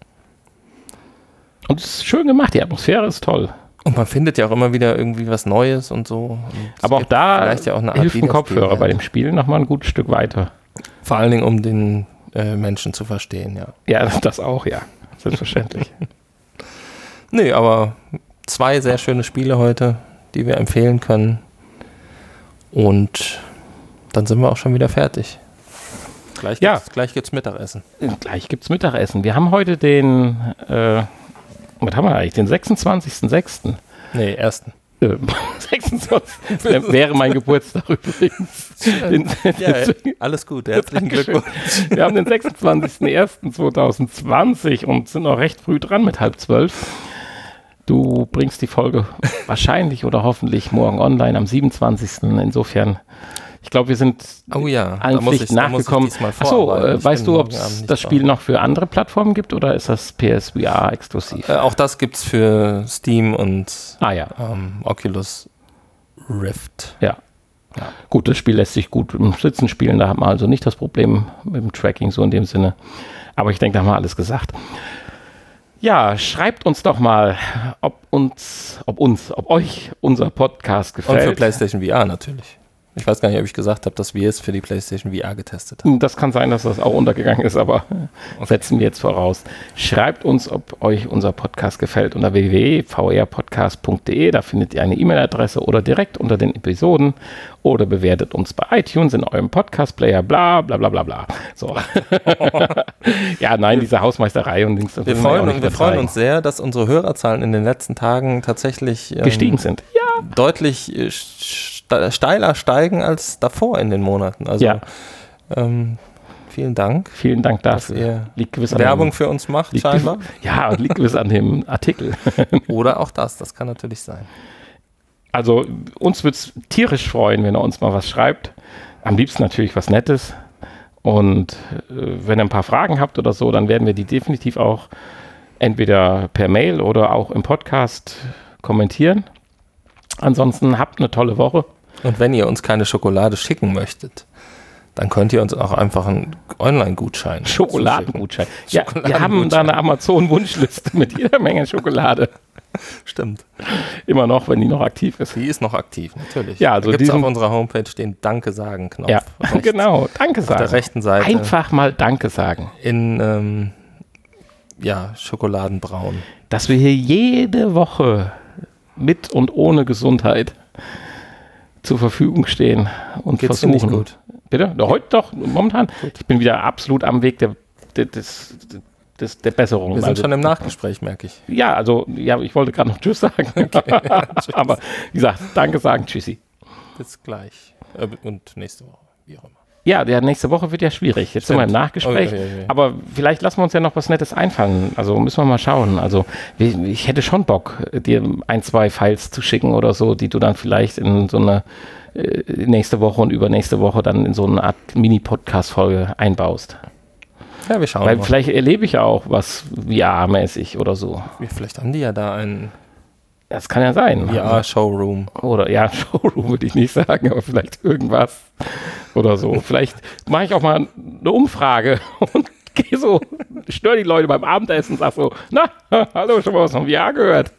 Und es ist schön gemacht, die Atmosphäre ist toll. Und man findet ja auch immer wieder irgendwie was Neues und so. Und aber auch da vielleicht ja auch eine Art hilft ein Kopfhörer bei dem Spiel nochmal ein gutes Stück weiter. Vor allen Dingen, um den Menschen zu verstehen, ja. Ja, das auch, ja. Selbstverständlich. Nee, aber 2 sehr schöne Spiele heute, die wir empfehlen können. Und dann sind wir auch schon wieder fertig. Gleich gibt's Mittagessen. Gleich gibt's Mittagessen. Wir haben heute den, was haben wir eigentlich? Den 26.06. Nee, 1. 26. wäre mein Geburtstag übrigens. Alles gut, herzlichen Glückwunsch. Wir haben den 26.01.2020 und sind noch recht früh dran mit 11:30. Du bringst die Folge wahrscheinlich oder hoffentlich morgen online am 27. Insofern, ich glaube, wir sind allen Pflichten nachgekommen. Achso, weißt du, ob es das Spiel noch für andere Plattformen gibt oder ist das PSVR exklusiv? Auch das gibt es für Steam und Oculus Rift. Ja. Gut, das Spiel lässt sich gut im Sitzen spielen, da hat man also nicht das Problem mit dem Tracking so in dem Sinne. Aber ich denke, da haben wir alles gesagt. Ja, schreibt uns doch mal, ob euch unser Podcast gefällt. Und für PlayStation VR natürlich. Ich weiß gar nicht, ob ich gesagt habe, dass wir es für die PlayStation VR getestet haben. Das kann sein, dass das auch untergegangen ist, aber setzen wir jetzt voraus. Schreibt uns, ob euch unser Podcast gefällt unter www.vrpodcast.de. Da findet ihr eine E-Mail-Adresse oder direkt unter den Episoden oder bewertet uns bei iTunes in eurem Podcast-Player, bla bla bla bla bla. So. Ja, nein, diese Hausmeisterei und Dings. Wir freuen uns sehr, dass unsere Hörerzahlen in den letzten Tagen tatsächlich gestiegen sind. Ja. Deutlich steiler steigen als davor in den Monaten. Also vielen Dank. Vielen Dank dafür. Dass ihr Werbung für uns macht, scheinbar. Ja, liegt gewiss an dem Artikel. Oder auch das kann natürlich sein. Also uns würde es tierisch freuen, wenn er uns mal was schreibt. Am liebsten natürlich was Nettes. Und wenn ihr ein paar Fragen habt oder so, dann werden wir die definitiv auch entweder per Mail oder auch im Podcast kommentieren. Ansonsten habt eine tolle Woche. Und wenn ihr uns keine Schokolade schicken möchtet, dann könnt ihr uns auch einfach einen Online-Gutschein Schokoladengutschein. Ja, wir haben da eine Amazon-Wunschliste mit jeder Menge Schokolade. Stimmt. Immer noch, wenn die noch aktiv ist. Die ist noch aktiv, natürlich. Ja, also gibt es auf unserer Homepage den Danke-Sagen-Knopf. Ja, genau, Danke sagen. Auf der rechten Seite. Einfach mal Danke sagen. In, Schokoladenbraun. Dass wir hier jede Woche mit und ohne Gesundheit zur Verfügung stehen und Geht's versuchen. Nicht gut? Bitte? Heute doch, momentan. Gut. Ich bin wieder absolut am Weg der Besserung. Wir sind schon im Nachgespräch, merke ich. Ja, ich wollte gerade noch Tschüss sagen. Okay. Tschüss. Aber wie gesagt, Danke sagen, Tschüssi. Bis gleich. Und nächste Woche, wie auch immer. Ja, der nächste Woche wird ja schwierig. Jetzt sind wir im Nachgespräch. Okay. Aber vielleicht lassen wir uns ja noch was Nettes einfallen. Also müssen wir mal schauen. Also ich hätte schon Bock, dir 1-2 Files zu schicken oder so, die du dann vielleicht in so eine nächste Woche und übernächste Woche dann in so eine Art Mini-Podcast-Folge einbaust. Ja, wir schauen Weil mal. vielleicht erlebe ich ja auch was VR-mäßig oder so. Vielleicht haben die ja da einen Das kann ja sein. VR-Showroom. Oder ja, Showroom würde ich nicht sagen, aber vielleicht irgendwas oder so. Vielleicht mache ich auch mal eine Umfrage und gehe so, störe die Leute beim Abendessen und sag so, na, hallo, schon mal was von VR gehört.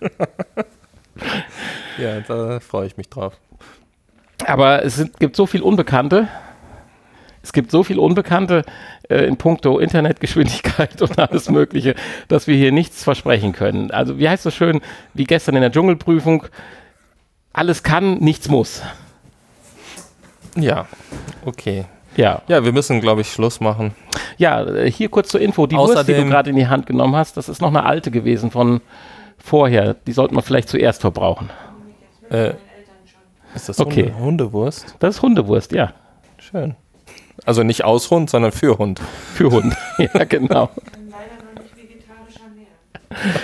Ja, da freue ich mich drauf. Aber gibt so viel Unbekannte. Es gibt so viel Unbekannte in puncto Internetgeschwindigkeit und alles Mögliche, dass wir hier nichts versprechen können. Also wie heißt es schön, wie gestern in der Dschungelprüfung, alles kann, nichts muss. Ja, okay. Ja, Ja, wir müssen, glaube ich, Schluss machen. ja, hier kurz zur Info, die Wurst, die du Außerdem- gerade in die Hand genommen hast, das ist noch eine alte gewesen von vorher. Die sollten wir vielleicht zuerst verbrauchen. Ist das Okay. Hundewurst? Das ist Hundewurst, ja. Schön. Also nicht aus Hund, sondern für Hund. Für Hund. Ja, genau. bin leider noch nicht vegetarisch ernährt.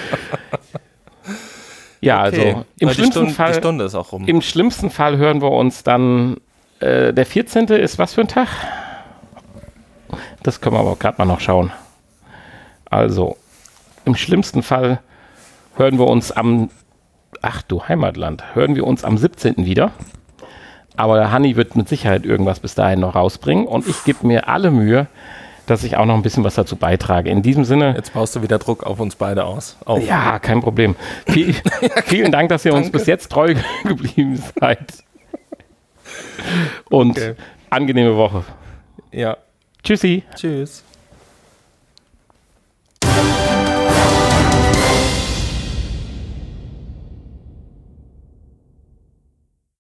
Ja, Okay. also im Die schlimmsten Die Fall... Stunde ist auch rum. Im schlimmsten Fall hören wir uns dann, der 14. ist was für ein Tag? Das können wir aber gerade mal noch schauen. Also, im schlimmsten Fall hören wir uns ach du Heimatland, hören wir uns am 17. wieder. Aber der Hanni wird mit Sicherheit irgendwas bis dahin noch rausbringen und ich gebe mir alle Mühe, dass ich auch noch ein bisschen was dazu beitrage. In diesem Sinne... Jetzt baust du wieder Druck auf uns beide aus. Auf. Ja, kein Problem. Vielen Dank, dass ihr uns bis jetzt treu geblieben seid. Und Okay. angenehme Woche. Ja. Tschüssi. Tschüss.